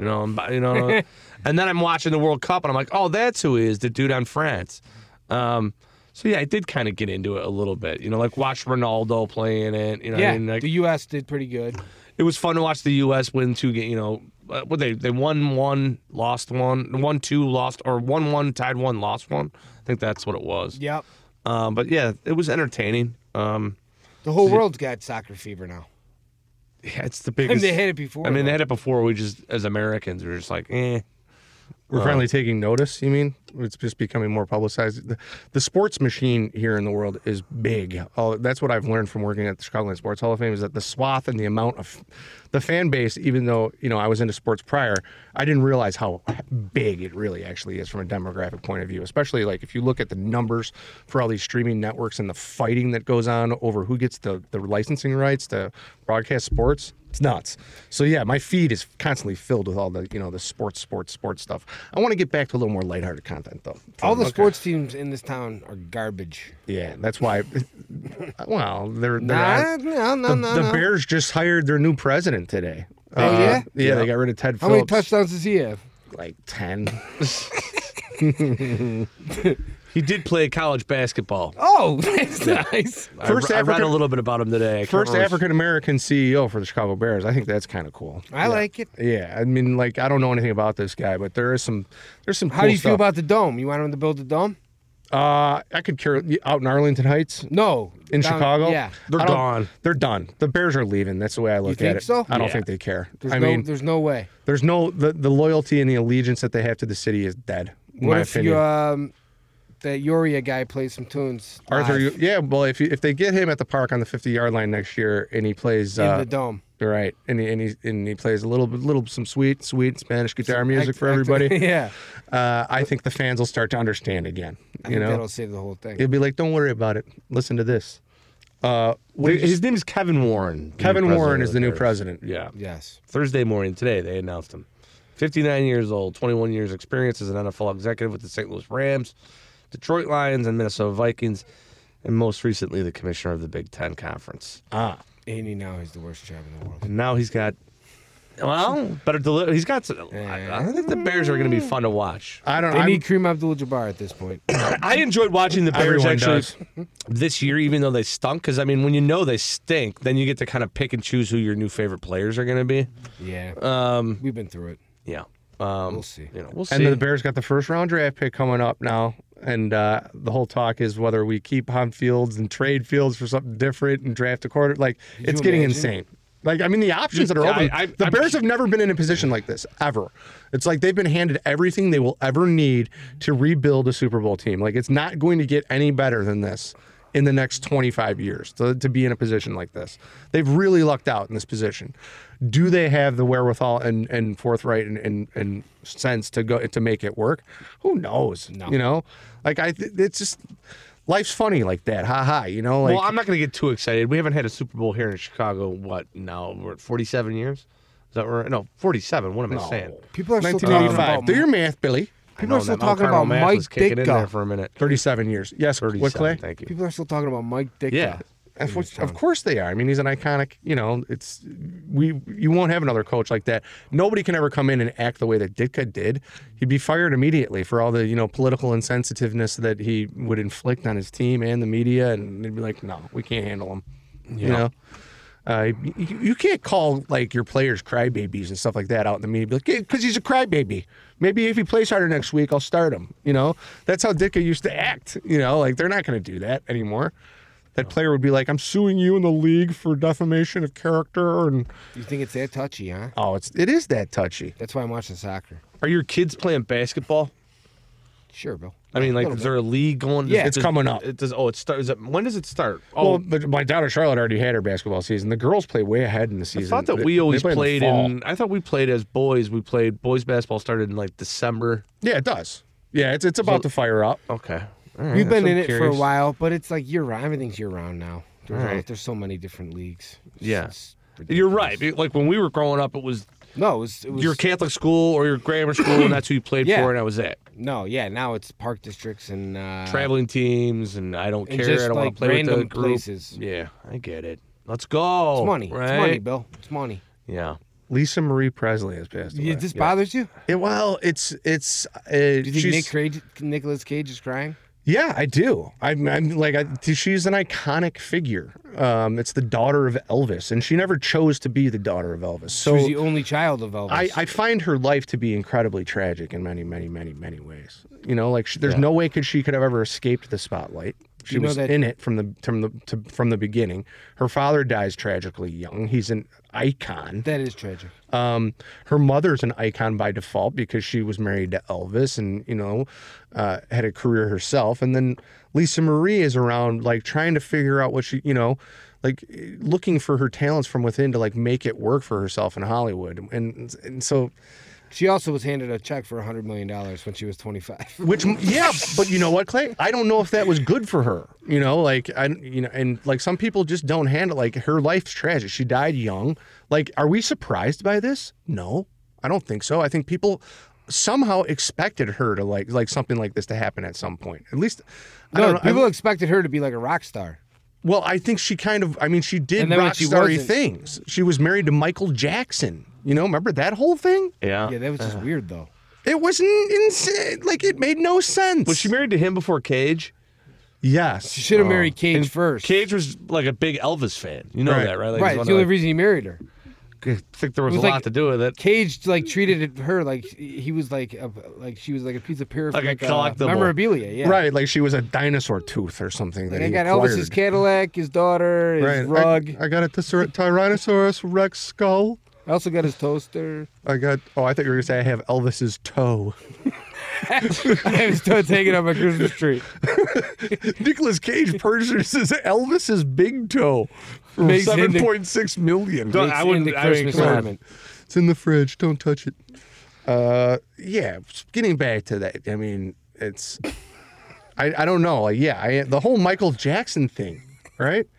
And then I'm watching the World Cup, and I'm like, "Oh, that's who he is, the dude on France." So yeah, I did kind of get into it a little bit. Like watch Ronaldo playing it. You know, Yeah. what I mean? Like, The U.S. did pretty good. it was fun to watch the U.S. win 2 games. What they won 1, lost 1, won 2, lost, or won 1, tied 1, lost 1. I think that's what it was. Yep. But yeah, it was entertaining. The whole world's got soccer fever now. Yeah, it's the And biggest. they had it before. I mean, they though. had it before. We just, as Americans, were just like, eh. We're finally taking notice, you mean? It's just becoming more publicized. The sports machine here in the world is big. That's what I've learned from working at the Chicagoland Sports Hall of Fame is that the swath and the amount of the fan base, even though, I was into sports prior, I didn't realize how big it really actually is from a demographic point of view, especially like if you look at the numbers for all these streaming networks and the fighting that goes on over who gets the licensing rights to broadcast sports. It's nuts. So yeah, my feed is constantly filled with all the the sports stuff. I want to get back to a little more lighthearted content though. All the sports teams in this town are garbage. Yeah, that's why. Well, they're No. the Bears just hired their new president today. Oh, yeah? Yeah, they got rid of Ted How many Phillips. touchdowns does he have? Like 10. He did play college basketball. Oh, that's nice. First I read African- a little bit about him today. I can't First remember his- African American CEO for the Chicago Bears. I think that's kind of cool. I like it. Yeah, I mean, like I don't know anything about this guy, but there's some. How do you feel about the dome? You want him to build a dome? I could care out in Arlington Heights. No. In Down- Chicago? Yeah. They're I don't- gone. They're done. The Bears are leaving. That's the way I look think at it. so? I don't Yeah. think they care. There's no way. There's no the loyalty and the allegiance that they have to the city is dead. In What my if opinion. that Uriah guy plays some tunes? Arthur, live yeah. Well, if they get him at the park on the 50-yard line next year and he plays in the dome. right, and he plays a little some sweet Spanish guitar music for everybody. Yeah. I think the fans will start to understand again. I think that'll save the whole thing. It'll be like, don't worry about it. Listen to this. His name is Kevin Warren. Kevin Warren is the new Bears. president. Yeah. Yes. Thursday morning today, they announced him. 59 years old, 21 years experience as an NFL executive with the St. Louis Rams, Detroit Lions, and Minnesota Vikings, and most recently the commissioner of the Big Ten Conference. Ah. And he now is the worst job in the world. And now he's got, better deliver. He's got. I think the Bears are going to be fun to watch. I don't They know. need Kareem Abdul-Jabbar at this point. I enjoyed watching the Bears Everyone actually does. this year, even though they stunk. Because when you know they stink, then you get to kind of pick and choose who your new favorite players are going to be. Yeah. We've been through it. Yeah, We'll see. We'll see. And the Bears got the first round draft pick coming up now. And the whole talk is whether we keep on Fields and trade Fields for something different and draft a quarter. Like, it's you getting imagine? insane. Like, I mean, the options that are open. The Bears have never been in a position like this, ever. It's like they've been handed everything they will ever need to rebuild a Super Bowl team. Like, it's not going to get any better than this in the next 25 years to be in a position like this. They've really lucked out in this position. Do they have the wherewithal and forthright and sense to make it work? Who knows? No. You know, like it's just life's funny like that. Ha ha. You know, like well, I'm not going to get too excited. We haven't had a Super Bowl here in Chicago. What now? We're at 47 years. Is that right? No, 47. What am I saying? People are still talking 1985. about Do your math, Billy. People are still that talking Carnal about math was Mike kicking in there Ditka. for a minute. 37 years. Yes. 37. What, Clay? Thank you. People are still talking about Mike Ditka. Yeah. Of course they are. I mean, he's an iconic. You know, you won't have another coach like that. Nobody can ever come in and act the way that Ditka did. He'd be fired immediately for all the political insensitiveness that he would inflict on his team and the media, and they'd be like, no, we can't handle him. You know. You can't call like your players crybabies and stuff like that out in the media. Be like, because he's a crybaby. Maybe if he plays harder next week, I'll start him. You know, that's how Ditka used to act. You know, like they're not going to do that anymore. That player would be like, I'm suing you in the league for defamation of character. And You think it's that touchy, huh? oh, it is that touchy. That's why I'm watching soccer. Are your kids playing basketball? Sure, Bill. I mean, like, Little is there a league going? Yeah. It's coming up. It does. Oh, it starts. When does it start? Oh, Well, but my daughter Charlotte already had her basketball season. The girls play way ahead in the season. I thought that They- we they always play played the fall. in. I thought we played as boys. We played boys basketball started in like December. Yeah, it does. Yeah, it's about to fire up. Okay. All right, We've been so in I'm it for a curious. while, but it's like year round. Everything's year round now. right. There's so many different leagues. Yeah. It's You're ridiculous. right. Like when we were growing up, it was No, it was your Catholic school or your grammar school, and that's who you played Yeah. for, and that was it. No, yeah. Now it's park districts and Traveling teams, and I don't and care. just I don't want like to play with random the group. places. Yeah, I get it. Let's go. It's money. Right? It's money, Bill. It's money. Yeah. Lisa Marie Presley has passed away. This bothers you? Well, it's. Do you think she's- Nicolas Cage is crying? Yeah, I do. I'm like, she's an iconic figure. It's the daughter of Elvis, and she never chose to be the daughter of Elvis. She So was the only child of Elvis. I find her life to be incredibly tragic in many, many, many, many ways. You know, like there's no way she could have ever escaped the spotlight. She You know was that- in it from the beginning. Her father dies tragically young. He's an icon. That is tragic. Her mother's an icon by default because she was married to Elvis and, had a career herself. And then Lisa Marie is around, like, trying to figure out what she, like, looking for her talents from within to, like, make it work for herself in Hollywood. And so, She also was handed a check for $100 million when she was 25. but you know what, Clay? I don't know if that was good for her. And like some people just don't handle, like, her life's tragic. She died young. Like, are we surprised by this? No, I don't think so. I think people somehow expected her to like something like this to happen at some point. At least, I don't No, know. people expected her to be like a rock star. Well, I think she she did And then when rock she starry wasn't- things. She was married to Michael Jackson. Remember that whole thing? Yeah. Yeah, that was just weird though. It was insane. Like, it made no sense. Was she married to him before Cage? Yes. She should have married Cage first. Cage was like a big Elvis fan. You know Right. that, right? Like, Right, he's it's one the of only reason he married her. I think there was It a was lot like- to do with it. Cage treated her like he was like she was like a piece of Like a collectible. memorabilia. Yeah, Right, like she was a dinosaur tooth or something. That I he got acquired. Elvis's Cadillac, his daughter, his Right. rug. I got a Tyrannosaurus Rex skull. I also got his toaster. I thought you were going to say I have Elvis's toe. I have his toe taken on my Christmas tree. Nicolas Cage purchases Elvis's big toe for Makes him the- $7.6 million. Don't- Makes I wouldn't- in the I mean, Christmas come on. ornament. It's in the fridge. Don't touch it. Yeah, getting back to that. I mean, it's... I don't know. Like, the whole Michael Jackson thing, right?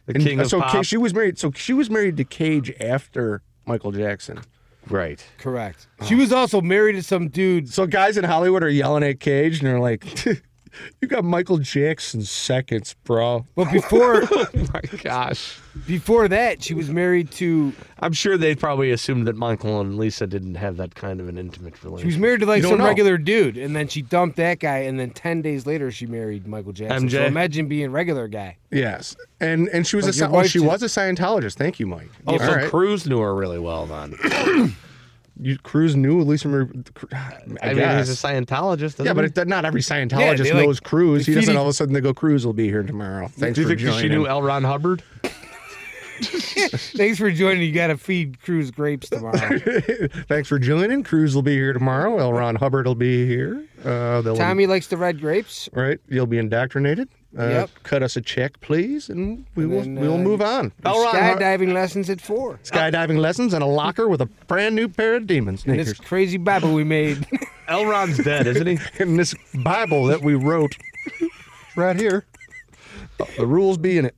The king of pop. she was married. So she was married to Cage after Michael Jackson. Right. Correct. She was also married to some dude. So guys in Hollywood are yelling at Cage, and they're like, "You got Michael Jackson seconds, bro." But before Oh my gosh. before that, she was married to. I'm sure they probably assumed that Michael and Lisa didn't have that kind of an intimate She was relationship. married to like You don't some know. regular dude, and then she dumped that guy, and then 10 days later she married Michael Jackson. So MJ? imagine being a regular guy. Yes, and she was Like your wife she just- was a Scientologist. Thank you, Mike. Oh, so All right. Cruz knew her really well then. Cruz knew Lisa Marie. I mean, he's a Scientologist. Yeah, but not every Scientologist they, like, knows Cruz. He doesn't defeated- all of a sudden they go, Cruz will be here tomorrow. Thanks do you for think that she joining. knew L. Ron Hubbard? Thanks for joining. You got to feed Cruz grapes tomorrow. Thanks for joining. Cruz will be here tomorrow. L. Ron Hubbard will be here. Tommy likes the red grapes. Right, you'll be indoctrinated. Yep. Cut us a check, please, and we will then, we will move on. Skydiving lessons at 4. Skydiving lessons and a locker with a brand new pair of demon And this sneakers. crazy Bible we made. L. Ron's dead, isn't he? And this Bible that we wrote right here. The rules be in it.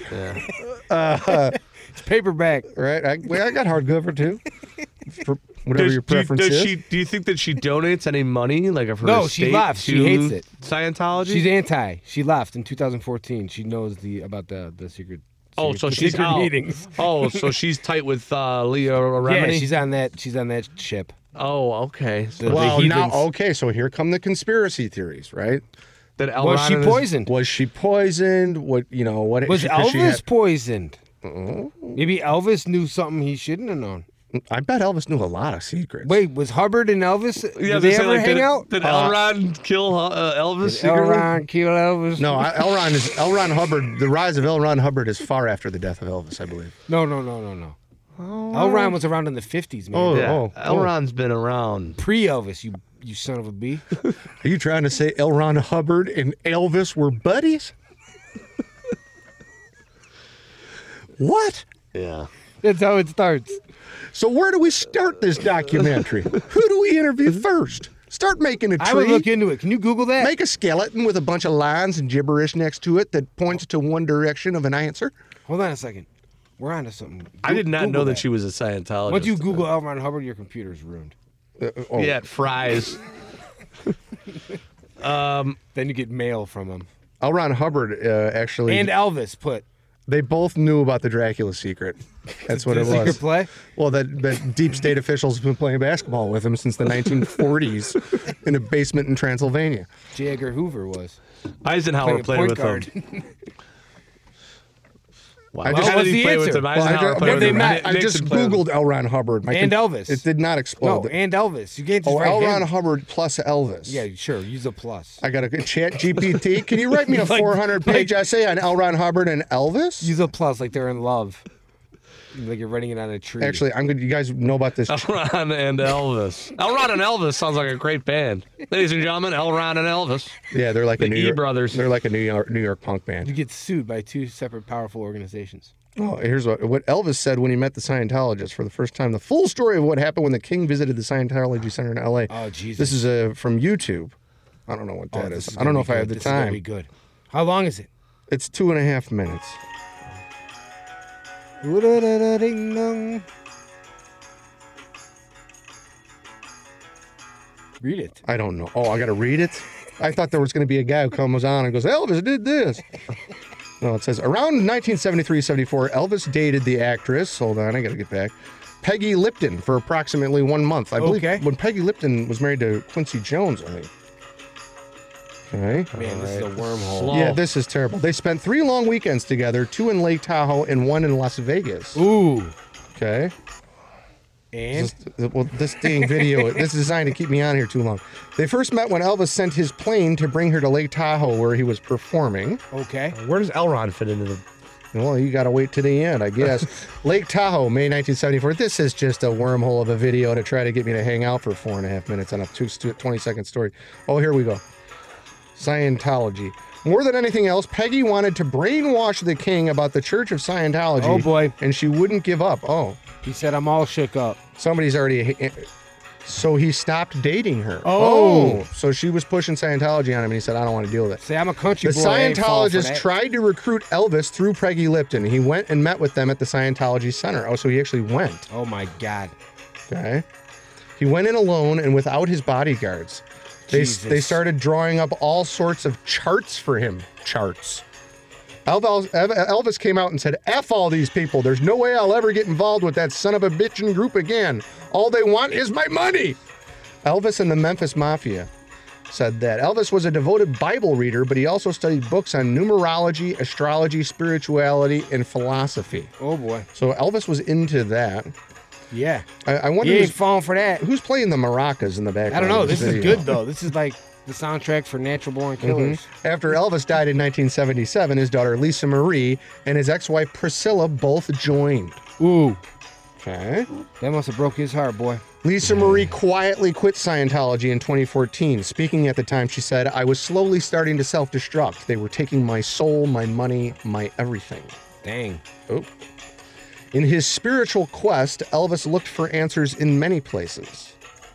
It's paperback. Right? I got hardcover too. For whatever your preference is. Do you think that she donates any money, like of her No, she estate left. She to hates it. Scientology? She's anti. She left in 2014. She knows about the secret. Oh, so she's secret out. meetings. Oh, so she's tight with Leo Remini? Yeah, she's on that. She's on that ship. Oh, okay. So The Well, now, heathens. okay, so here come the conspiracy theories, right? that L. Was Ron she and his- poisoned? Was she poisoned? What, what Was she Elvis had- poisoned? Maybe Elvis knew something he shouldn't have known. I bet Elvis knew a lot of secrets. Wait, was Hubbard and Elvis? Yeah, did they say, ever like, hang out? Did L. Ron kill Elvis? L. secretly? Ron kill Elvis? No, L. Ron Hubbard. The rise of L. Ron Hubbard is far after the death of Elvis, I believe. No. L. Ron was around in the 50s, man. Oh. Yeah, L. Ron's been around. Pre-Elvis, you son of a bee. Are you trying to say L. Ron Hubbard and Elvis were buddies? What? Yeah. That's how it starts. So where do we start this documentary? Who do we interview first? Start making a tree. I would look into it. Can you Google that? Make a skeleton with a bunch of lines and gibberish next to it that points to one direction of an answer. Hold on a second. We're onto something. I did not Google know that she was a Scientologist. Once you Google L. Ron Hubbard, your computer's ruined. Yeah, it fries. Then you get mail from him. L. Ron Hubbard actually. And Elvis put. They both knew about the Dracula secret. That's what it Secret was. play? Well, that deep state officials have been playing basketball with him since the 1940s in a basement in Transylvania. J. Edgar Hoover was. Eisenhower Playing played point with guard. him. Wow. I just- How what's did he the play with answer? him? Well, Eisenhower played have with they him. met? I Nixon just played with him. Googled L. Ron Hubbard. And Elvis. It did not No, explode. and Elvis. You can't just write L. him. Ron Hubbard plus Elvis. Yeah, sure. Use a plus. I got a chat GPT. Can you write me a Like- 400-page essay on L. Ron Hubbard and Elvis? Use a plus like they're in love. Like you're writing it on a tree. Actually, I'm good. You guys know about this. L. Ron and Elvis. L. Ron and Elvis sounds like a great band. Ladies and gentlemen, L. Ron and Elvis. Yeah, they're like The a New E York Brothers. They're like a New York punk band. you get sued by two separate powerful organizations. Oh, here's what Elvis said when he met the Scientologists for the first time. The full story of what happened when the King visited the Scientology Center in L.A. Oh, Jesus. This is from YouTube. I don't know what that This is. is I don't know gonna if I be have the good. This is gonna time. be good. How long is it? It's 2.5 minutes. Ding-dong. Read it. I don't know. Oh, I got to read it? I thought there was going to be a guy who comes on and goes, Elvis did this. No, it says, around 1973-74, Elvis dated the actress, hold on, I got to get back, Peggy Lipton for approximately 1 month. I believe Okay. when Peggy Lipton was married to Quincy Jones only. Okay. Man, this is a wormhole. Yeah, this is terrible. They spent 3 long weekends together, 2 in Lake Tahoe and 1 in Las Vegas. Ooh. Okay. And This dang video, this is designed to keep me on here too long. They first met when Elvis sent his plane to bring her to Lake Tahoe where he was performing. okay. Where does L. Ron fit into the... Well, you got to wait to the end, I guess. Lake Tahoe, May 1974. This is just a wormhole of a video to try to get me to hang out for 4.5 minutes on a 20-second story. Oh, here we go. Scientology. More than anything else, Peggy wanted to brainwash the king about the Church of Scientology. Oh, boy. And she wouldn't give up. Oh, He said, I'm all shook up. somebody's already... So he stopped dating her. Oh. So she was pushing Scientology on him, and he said, I don't want to deal with it. See, I'm a country The boy. I ain't falling for Scientologist that. tried to recruit Elvis through Peggy Lipton. He went and met with them at the Scientology Center. Oh, so he actually went. Oh my God. Okay. He went in alone and without his bodyguards. They started drawing up all sorts of charts for him. Charts. Elvis came out and said, F all these people. There's no way I'll ever get involved with that son of a bitchin' group again. All they want is my money. Elvis and the Memphis Mafia said that. Elvis was a devoted Bible reader, but he also studied books on numerology, astrology, spirituality, and philosophy. Oh boy. So Elvis was into that. Yeah. I wonder You ain't falling for that. who's playing the maracas in the background. I don't know. of This is video. good though. This is like the soundtrack for Natural Born Killers. After Elvis died in 1977, his daughter Lisa Marie and his ex-wife Priscilla both joined. Ooh, Okay. that must have broke his heart, boy. Lisa Marie quietly quit Scientology in 2014. Speaking at the time, she said, I was slowly starting to self-destruct. They were taking my soul, my money, my everything. Dang. Oh. In his spiritual quest, Elvis looked for answers in many places.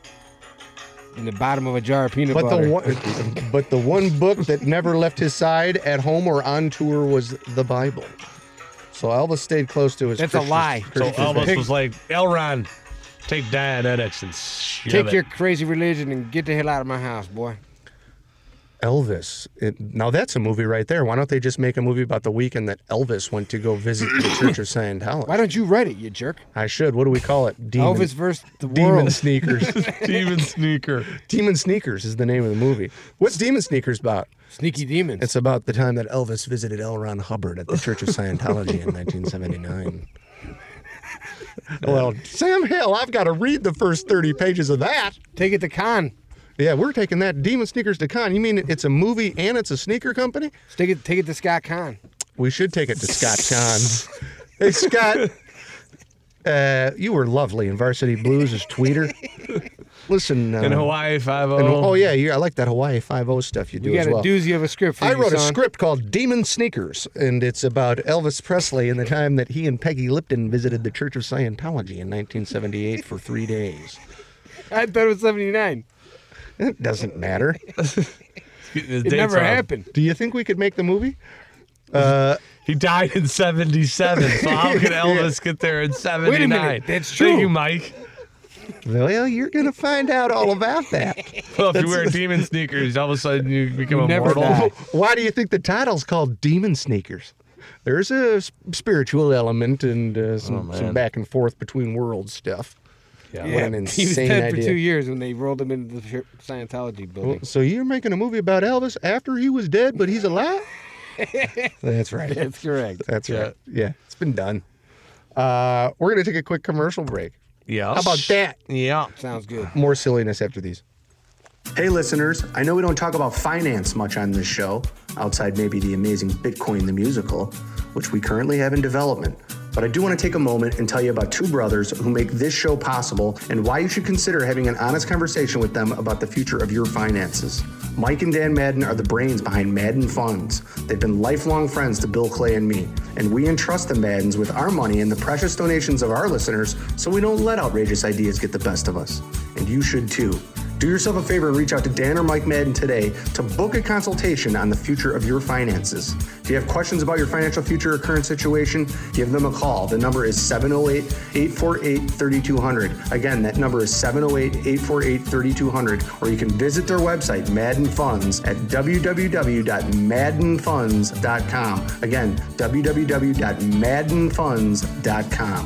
In the bottom of a jar of peanut But butter. the one book that never left his side at home or on tour was the Bible. So Elvis stayed close to his That's a Christian- lie. So Christian Elvis faith. was like, Elron, take Dianetics and shove Take it. your crazy religion and get the hell out of my house, boy. Elvis. Now that's a movie right there. Why don't they just make a movie about the weekend that Elvis went to go visit the Church of Scientology? Why don't you write it, you jerk? I should. What do we call it? Elvis versus the Demon world. Sneakers. Demon Sneaker. Demon Sneakers is the name of the movie. What's Demon Sneakers about? Sneaky demons. It's about the time that Elvis visited L. Ron Hubbard at the Church of Scientology in 1979. Well, Sam Hill, I've got to read the first 30 pages of that. Take it to con. Yeah, we're taking that Demon Sneakers to con. You mean it's a movie and it's a sneaker company? Take it to Scott Con. We should take it to Scott Con. Hey, Scott, you were lovely in Varsity Blues as Tweeter. Listen. In Hawaii 5-0. Oh, yeah, I like that Hawaii 5-0 stuff you do You got as a well. doozy of a script for I you, wrote a son. script called Demon Sneakers, and it's about Elvis Presley and the time that he and Peggy Lipton visited the Church of Scientology in 1978 for 3 days. I thought it was 79. It doesn't matter. It never happened. Do you think we could make the movie? He died in 77, so how could Elvis get there in 79? minute, that's true. Thank you, Mike. Well, you're going to find out all about that. Well, if you wear demon sneakers, all of a sudden you become never immortal. die. Why do you think the title's called Demon Sneakers? There's a spiritual element and some back and forth between worlds stuff. Yeah. What an he was insane dead for idea. 2 years when they rolled him into the Scientology building. So you're making a movie about Elvis after he was dead, but he's alive? That's right. That's correct. That's right. Yeah, it's been done. We're going to take a quick commercial break. Yeah. How about that? Yeah. Sounds good. More silliness after these. Hey, listeners. I know we don't talk about finance much on this show, outside maybe the amazing Bitcoin the Musical, which we currently have in development. But I do want to take a moment and tell you about two brothers who make this show possible and why you should consider having an honest conversation with them about the future of your finances. Mike and Dan Madden are the brains behind Madden Funds. They've been lifelong friends to Bill Clay and me, and we entrust the Maddens with our money and the precious donations of our listeners so we don't let outrageous ideas get the best of us. And you should too. Do yourself a favor and reach out to Dan or Mike Madden today to book a consultation on the future of your finances. If you have questions about your financial future or current situation, give them a call. The number is 708-848-3200. Again, that number is 708-848-3200. Or you can visit their website, Madden Funds, at www.maddenfunds.com. Again, www.maddenfunds.com.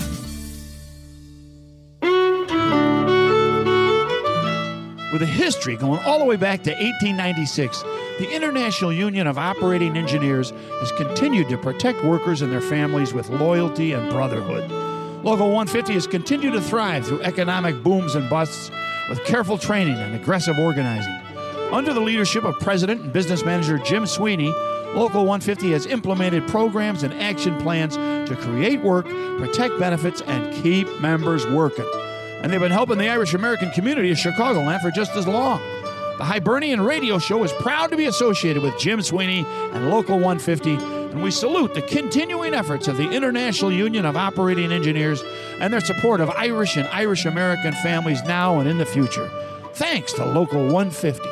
With a history going all the way back to 1896, the International Union of Operating Engineers has continued to protect workers and their families with loyalty and brotherhood. Local 150 has continued to thrive through economic booms and busts with careful training and aggressive organizing. Under the leadership of President and Business Manager Jim Sweeney, Local 150 has implemented programs and action plans to create work, protect benefits, and keep members working. And they've been helping the Irish American community of Chicagoland for just as long. The Hibernian Radio Show is proud to be associated with Jim Sweeney and Local 150 And we salute the continuing efforts of the International Union of Operating Engineers and their support of Irish and Irish American families now and in the future. Thanks to Local 150.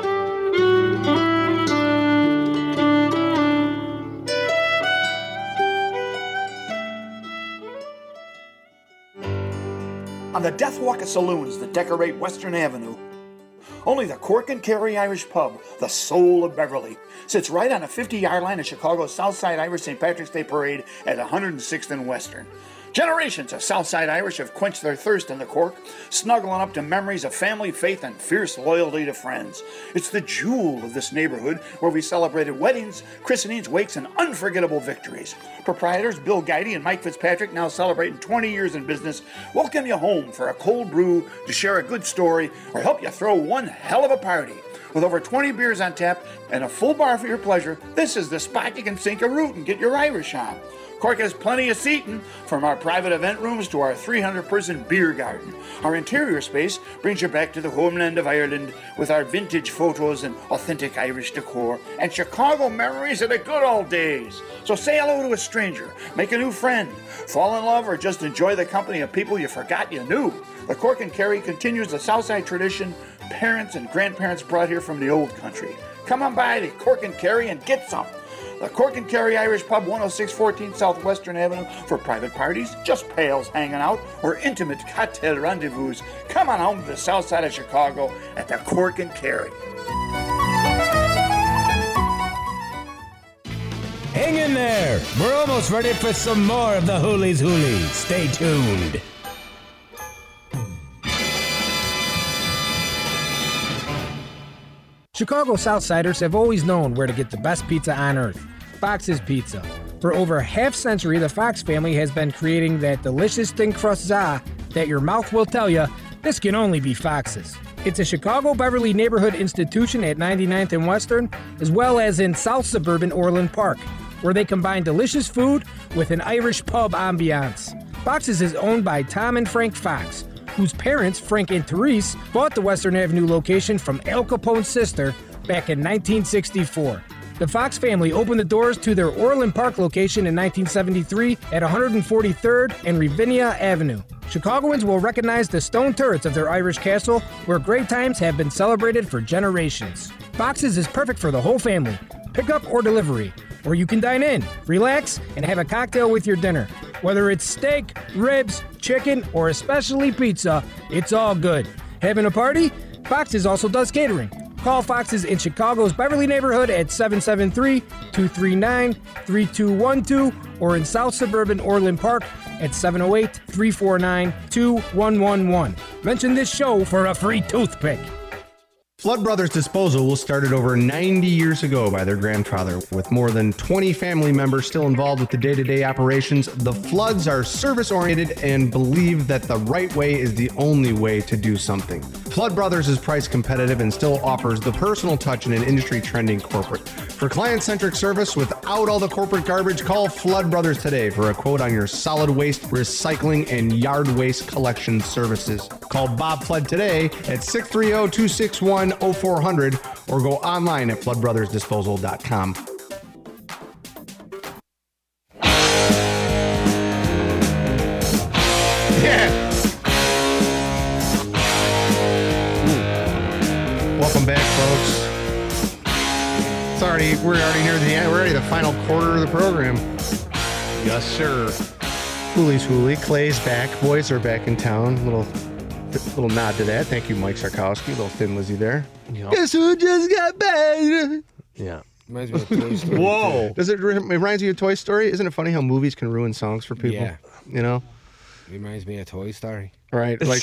On the Death Walk of saloons that decorate Western Avenue, only the Cork and Kerry Irish Pub, the soul of Beverly, sits right on a 50-yard line of Chicago's Southside Irish St. Patrick's Day Parade at 106th and Western. Generations of Southside Irish have quenched their thirst in the Cork, snuggling up to memories of family, faith, and fierce loyalty to friends. It's the jewel of this neighborhood where we celebrated weddings, christenings, wakes, and unforgettable victories. Proprietors Bill Guidey and Mike Fitzpatrick, now celebrating 20 years in business, welcome you home for a cold brew, to share a good story, or help you throw one hell of a party. With over 20 beers on tap and a full bar for your pleasure, this is the spot you can sink a root and get your Irish on. Cork has plenty of seating, from our private event rooms to our 300-person beer garden. Our interior space brings you back to the homeland of Ireland with our vintage photos and authentic Irish decor and Chicago memories of the good old days. So say hello to a stranger, make a new friend, fall in love, or just enjoy the company of people you forgot you knew. The Cork and Kerry continues the Southside tradition parents and grandparents brought here from the old country. Come on by the Cork and Kerry and get some. The Cork and Kerry Irish Pub, 10614 South Western Avenue, for private parties, just pals hanging out, or intimate cocktail rendezvous. Come on home to the south side of Chicago at the Cork and Kerry. Hang in there. We're almost ready for some more of the Hoolies Hoolies. Stay tuned. Chicago Southsiders have always known where to get the best pizza on earth, Fox's Pizza. For over a half-century, the Fox family has been creating that delicious thin crust za that your mouth will tell you, this can only be Fox's. It's a Chicago Beverly neighborhood institution at 99th and Western, as well as in South Suburban Orland Park, where they combine delicious food with an Irish pub ambiance. Fox's is owned by Tom and Frank Fox, whose parents, Frank and Therese, bought the Western Avenue location from Al Capone's sister back in 1964. The Fox family opened the doors to their Orland Park location in 1973 at 143rd and Ravinia Avenue. Chicagoans will recognize the stone turrets of their Irish castle, where great times have been celebrated for generations. Fox's is perfect for the whole family, pickup or delivery, or you can dine in, relax, and have a cocktail with your dinner. Whether it's steak, ribs, chicken, or especially pizza, it's all good. Having a party? Fox's also does catering. Call Fox's in Chicago's Beverly neighborhood at 773-239-3212 or in South Suburban Orland Park at 708-349-2111. Mention this show for a free toothpick. Flood Brothers Disposal was started over 90 years ago by their grandfather. With more than 20 family members still involved with the day-to-day operations, the Floods are service-oriented and believe that the right way is the only way to do something. Flood Brothers is price competitive and still offers the personal touch in an industry-trending corporate. For client-centric service without all the corporate garbage, call Flood Brothers today for a quote on your solid waste, recycling, and yard waste collection services. Call Bob Flood today at 630-261-0400 or go online at floodbrothersdisposal.com. Yeah. Welcome back, folks. We're already near the end. We're already the final quarter of the program. Yes, sir. Hoolies Hoolie. Clay's back. Boys are back in town. Little nod to that. Thank you, Mike Sarkowski. Little Thin Lizzy there. Yep. Guess who just got back? Yeah. Reminds me of Toy Story. Whoa. Does it reminds you of Toy Story? Isn't it funny how movies can ruin songs for people? Yeah. You know? Reminds me of Toy Story. Right. Like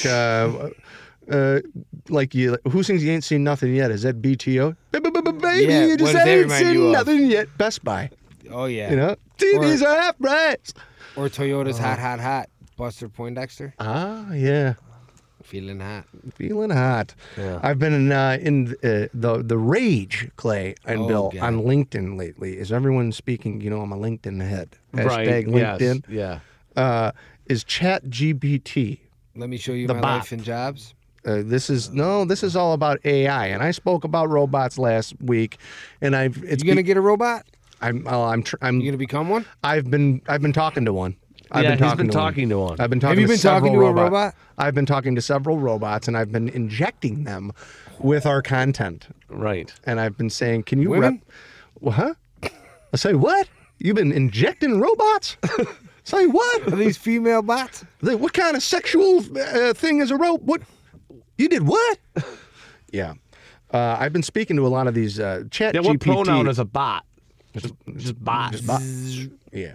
who sings You Ain't Seen Nothing Yet? Is that BTO? Baby, Yeah, you what just does that ain't remind you seen of? nothing yet. Best Buy. Oh, yeah. You know? TVs are half price. Or Toyota's Hot, Hot, Hot. Buster Poindexter. Ah, yeah. Feeling hot. Feeling hot. Yeah. I've been in the rage, Clay and Oh, Bill, God. on LinkedIn lately. Is everyone speaking? You know, I'm a LinkedIn head. Right. Hashtag LinkedIn. Yes. Yeah. Is ChatGPT. Let me show you The my bot. life and jobs. This is all about AI, and I spoke about robots last week, and You gonna get a robot? I'm You gonna become one? I've been talking to one. He's been talking to one. I've been talking Have you been several talking to a robot? I've been talking to several robots, and I've been injecting them with our content. Right. And I've been saying, "Can you Women? Well, huh?" I say, "What? You've been injecting robots?" Say what? Are these female bots? What kind of sexual thing is a robot? What? You did what? Yeah. I've been speaking to a lot of these chat Yeah, what GPT. pronoun is a bot? Just bot. Yeah.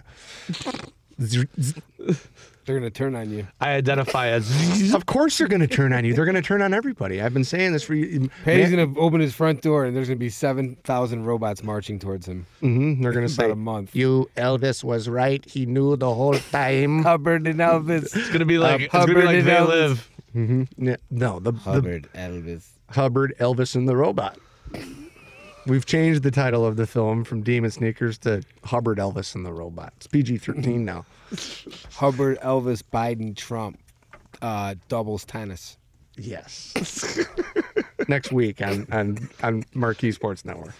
They're gonna turn on you. I identify as. Of course they're going to turn on you. They're going to turn on everybody. I've been saying this for you. Patty's gonna open his front door, and there's gonna be 7,000 robots marching towards him. They're going to say, About a month. "You Elvis was right. He knew the whole time." Hubbard and Elvis. It's gonna be like Hubbard and They Elvis. Live. Yeah, no, the Elvis. Hubbard, Elvis, and the Robot. We've changed the title of the film from Demon Sneakers to Hubbard, Elvis, and the Robot. It's PG-13 now. Hubbard, Elvis, Biden, Trump, doubles tennis. Yes. Next week on Marquee Sports Network.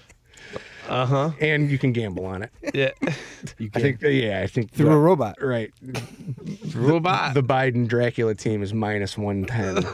And you can gamble on it. Yeah. I think Through a robot. Right. Robot. The Biden Dracula team is minus 110.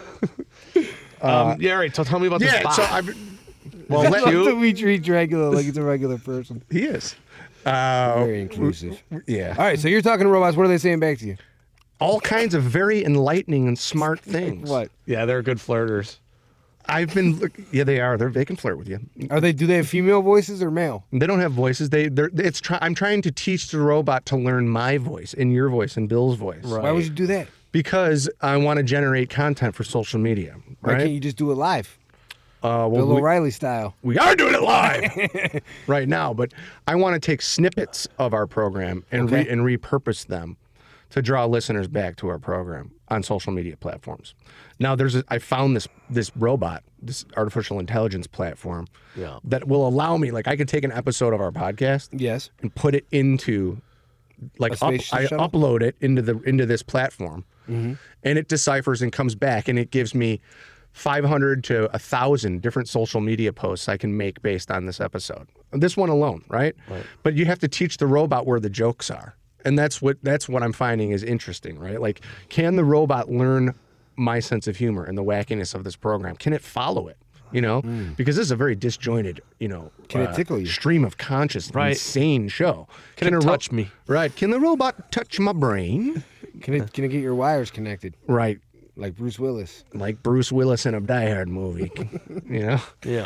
Yeah, right. So tell me about this Yeah, bot. so I've. Well, I love that we treat Dracula like he's a regular person. he is. Very inclusive. Yeah. All right, so you're talking to robots. What are they saying back to you? All kinds of very enlightening and smart things. What? Yeah, they're good flirters. I've been. Yeah, they are. They can flirt with you. Are they? Do they have female voices or male? They don't have voices. I'm trying to teach the robot to learn my voice and your voice and Bill's voice. Why would you do that? Because I want to generate content for social media. Why Right. can't you just do it live? Well, Bill O'Reilly style. we are doing it live right now, but I want to take snippets of our program and and repurpose them to draw listeners back to our program on social media platforms. Now, I found this robot, this artificial intelligence platform, that will allow me, like, I could take an episode of our podcast, Yes. and put it into, like, A space I shuttle? upload it into this platform, and it deciphers and comes back, and it gives me 500 to 1,000 different social media posts I can make based on this episode. This one alone, right? But you have to teach the robot where the jokes are. And that's what I'm finding is interesting, right? Like, can the robot learn my sense of humor and the wackiness of this program? Can it follow it? You know, because this is a very disjointed, Can it tickle you? stream of consciousness, Right. insane show. Can it touch me? Right. Can the robot touch my brain? Can it get your wires connected Right. like Bruce Willis? Like Bruce Willis in a Die Hard movie. Yeah.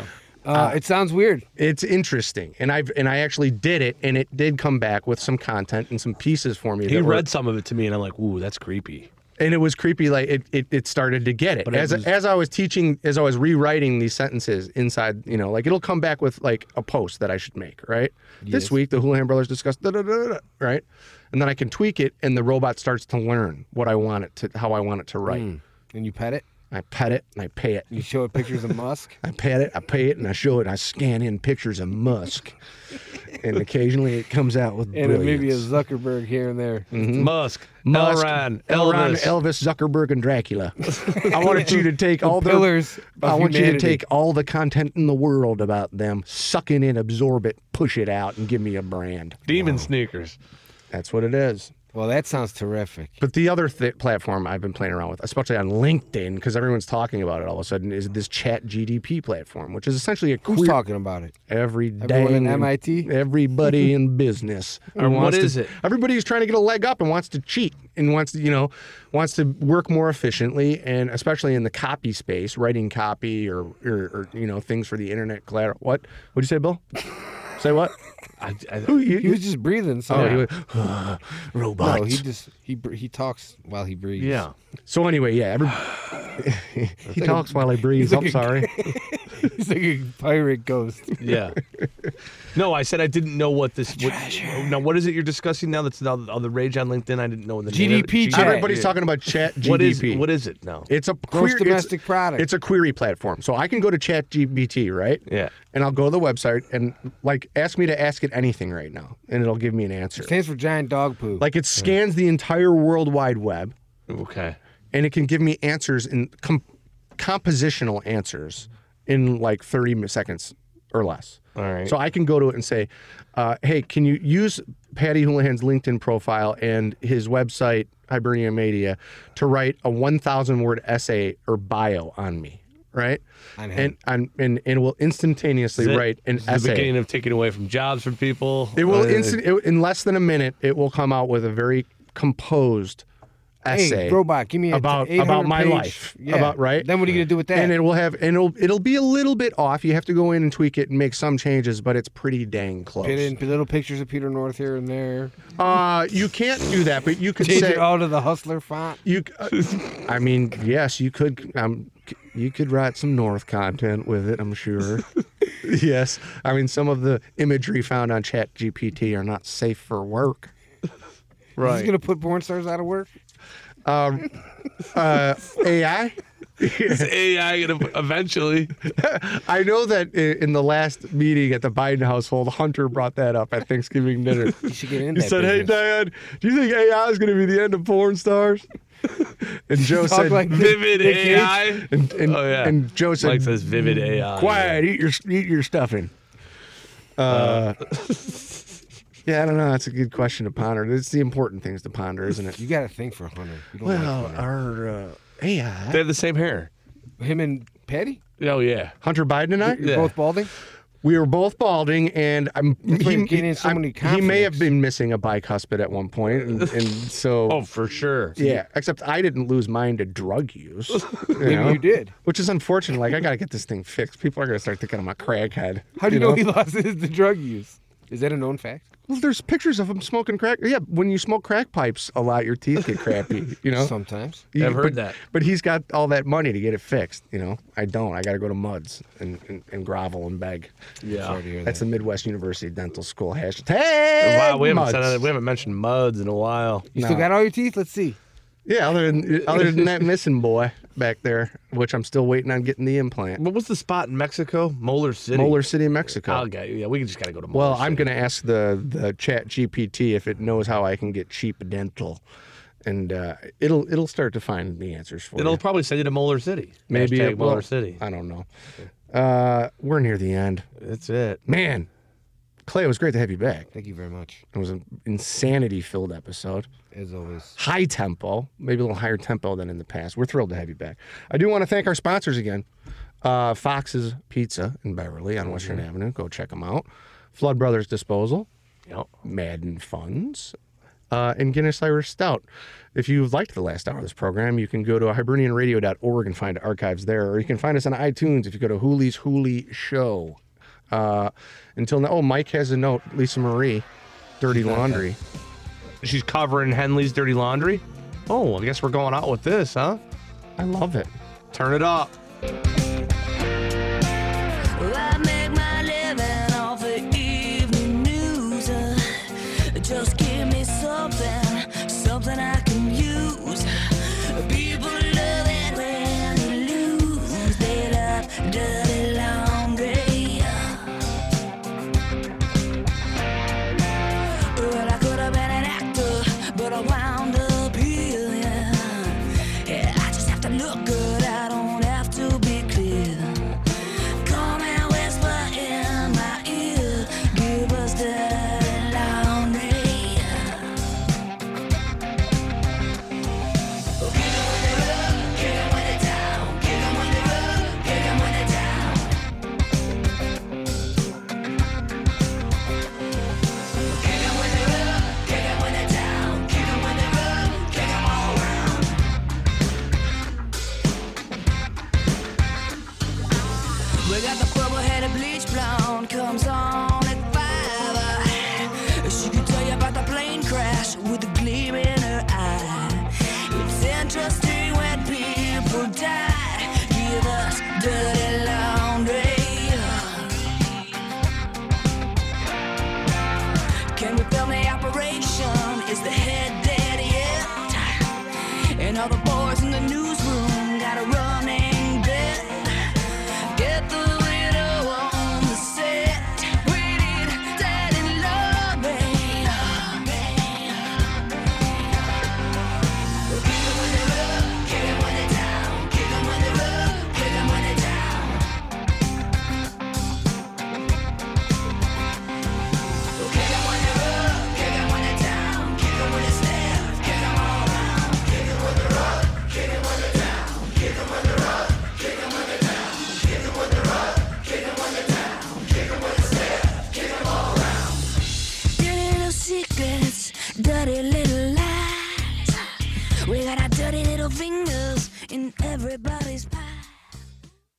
It sounds weird. It's interesting, and I actually did it, and it did come back with some content and some pieces for me. He that were- read some of it to me, and I'm like, ooh, that's creepy. and it was creepy. Like it started to get it But it as was- as I was teaching, as I was rewriting these sentences inside. Like it'll come back with like a post that I should make. Right. This week, the Houlihan brothers discussed right, and then I can tweak it, and the robot starts to learn what I want it to, how I want it to write. And you pet it. I pet it and I pay it. You show it pictures of Musk. I pet it, I pay it, and I show it. I scan in pictures of Musk, and occasionally it comes out with And brilliance. maybe a Zuckerberg here and there. Musk, Musk, Elron, Elron, Elvis. Elvis, Zuckerberg, and Dracula. I wanted you to take all the pillars of I want you to humanity. take all the content in the world about them, suck it in, absorb it, push it out, and give me a brand. Demon sneakers. That's what it is. Well, that sounds terrific. But the other platform I've been playing around with, especially on LinkedIn, because everyone's talking about it all of a sudden, is this Chat GDP platform, which is essentially a Who's queer talking about it? every Everyone day. in MIT? Everybody in business. who What wants is to- it? Everybody's trying to get a leg up and wants to cheat and wants to work more efficiently, and especially in the copy space, writing copy or things for the internet collateral. What'd you say, Bill? Say what? Who you? He was just breathing. So Oh, he went, robots. no, he talks while he breathes. Yeah. So anyway, yeah, he talks while he breathes. like I'm a- sorry. He's like a pirate ghost. Yeah. No, I said I didn't know what this. Now, what is it you're discussing now? That's now on the rage on LinkedIn. I didn't know the name of it. GDP chat. Everybody's talking about Chat GDP. What is it now? It's a Gross query, domestic product. It's a query platform. So I can go to ChatGPT, right? Yeah. And I'll go to the website and like ask me to ask it anything right now, and it'll give me an answer. Stands for giant dog poo. Like it scans the entire World Wide Web, Okay. and it can give me answers in compositional answers in like 30 seconds or less. All right. So I can go to it and say, hey, can you use Patty Houlihan's LinkedIn profile and his website, Hibernia Media, to write a 1,000-word essay or bio on me, right? On him. And it will instantaneously write an the essay. beginning of taking away from jobs from people. It will in less than a minute. It will come out with a very composed essay. Hey, robot, give me a about 800 my page, life. Yeah. About right. Then what are you gonna do with that? And it will have, and it'll be a little bit off. You have to go in and tweak it and make some changes, but it's pretty dang close. Put in little pictures of Peter North here and there. You can't do that, but you could Change say it all to the Hustler font. I mean, yes, you could. You could write some North content with it, I'm sure. Yes, I mean, some of the imagery found on ChatGPT are not safe for work. Right. He's gonna put porn stars out of work. AI. Is AI gonna eventually? I know that in the last meeting at the Biden household, Hunter brought that up at Thanksgiving dinner. You should get in He that said, "Hey, business. Dad, do you think AI is going to be the end of porn stars?" And Joe Talk said, like Vivid Nick Cage. AI. and Oh yeah. and Joe said, Mike says vivid AI. "Quiet, eat your stuffing." Yeah, I don't know. That's a good question to ponder. It's the important things to ponder, isn't it? You got to think for Hunter. You don't Well, like Hunter. our AI, They have the same hair. Him and Patty, Oh yeah. Hunter Biden and I, you're Yeah. both balding. we were both balding, and why you're getting in so many he may have conflicts. been missing a bicuspid at one point, and so Oh, for sure. yeah. Except I didn't lose mine to drug use. Maybe you did. Which is unfortunate. Like, I got to get this thing fixed. People are going to start thinking I'm a crackhead. How do you know he lost the drug use? Is that a known fact? Well, there's pictures of him smoking crack. Yeah, when you smoke crack pipes a lot, your teeth get crappy, you know? Sometimes. You- I've heard but- that. But he's got all that money to get it fixed, you know? I don't. I got to go to MUDS and grovel and beg. Yeah. Sorry to hear That's that. the Midwest University Dental School hashtag. Wow, we haven't MUDS. we haven't mentioned MUDs in a while. You still got all your teeth? Let's see. Yeah, other than that missing boy back there, which I'm still waiting on getting the implant. What was the spot in Mexico? Molar City. Molar City, Mexico. I'll get you. Yeah, we just gotta go to Molar Well, City. I'm going to ask the Chat GPT if it knows how I can get cheap dental, and it'll start to find the answers for It'll you. probably send you to Molar City. Maybe Hashtag it will. Molar City. I don't know. We're near the end, That's it. man. Clay, it was great to have you back. Thank you very much. It was an insanity-filled episode. As always. High tempo, maybe a little higher tempo than in the past. We're thrilled to have you back. I do want to thank our sponsors again. Fox's Pizza in Beverly on Western Avenue. Go check them out. Flood Brothers Disposal. Yep. Madden Funds, and Guinness Irish Stout. If you liked the last hour of this program, you can go to hibernianradio.org and find archives there, or you can find us on iTunes if you go to Hooley's Hooley Show. Until now, Mike has a note. Lisa Marie, Dirty Laundry. She's covering Henley's dirty laundry. Oh, I guess we're going out with this, huh? I love it. Turn it up. I make my living off the evening news. Just give me something I can use. People love it when they lose. They love dirty laundry. Well, I could have been an actor, but I wound up here. Yeah, I just have to look good. I don't have to be clear. Come and whisper in my ear. Give us dirty laundry. Kick 'em when they rub, kick 'em when they down. Kick 'em when they rub, kick 'em when they down. Kick 'em when they rub, kick 'em when they down. Kick 'em when they rub, kick 'em all around. We got the purple-headed bleach blonde, comes on at 5. She can tell you about the plane crash with a gleam in her eye. It's interesting when people die. Give us dirty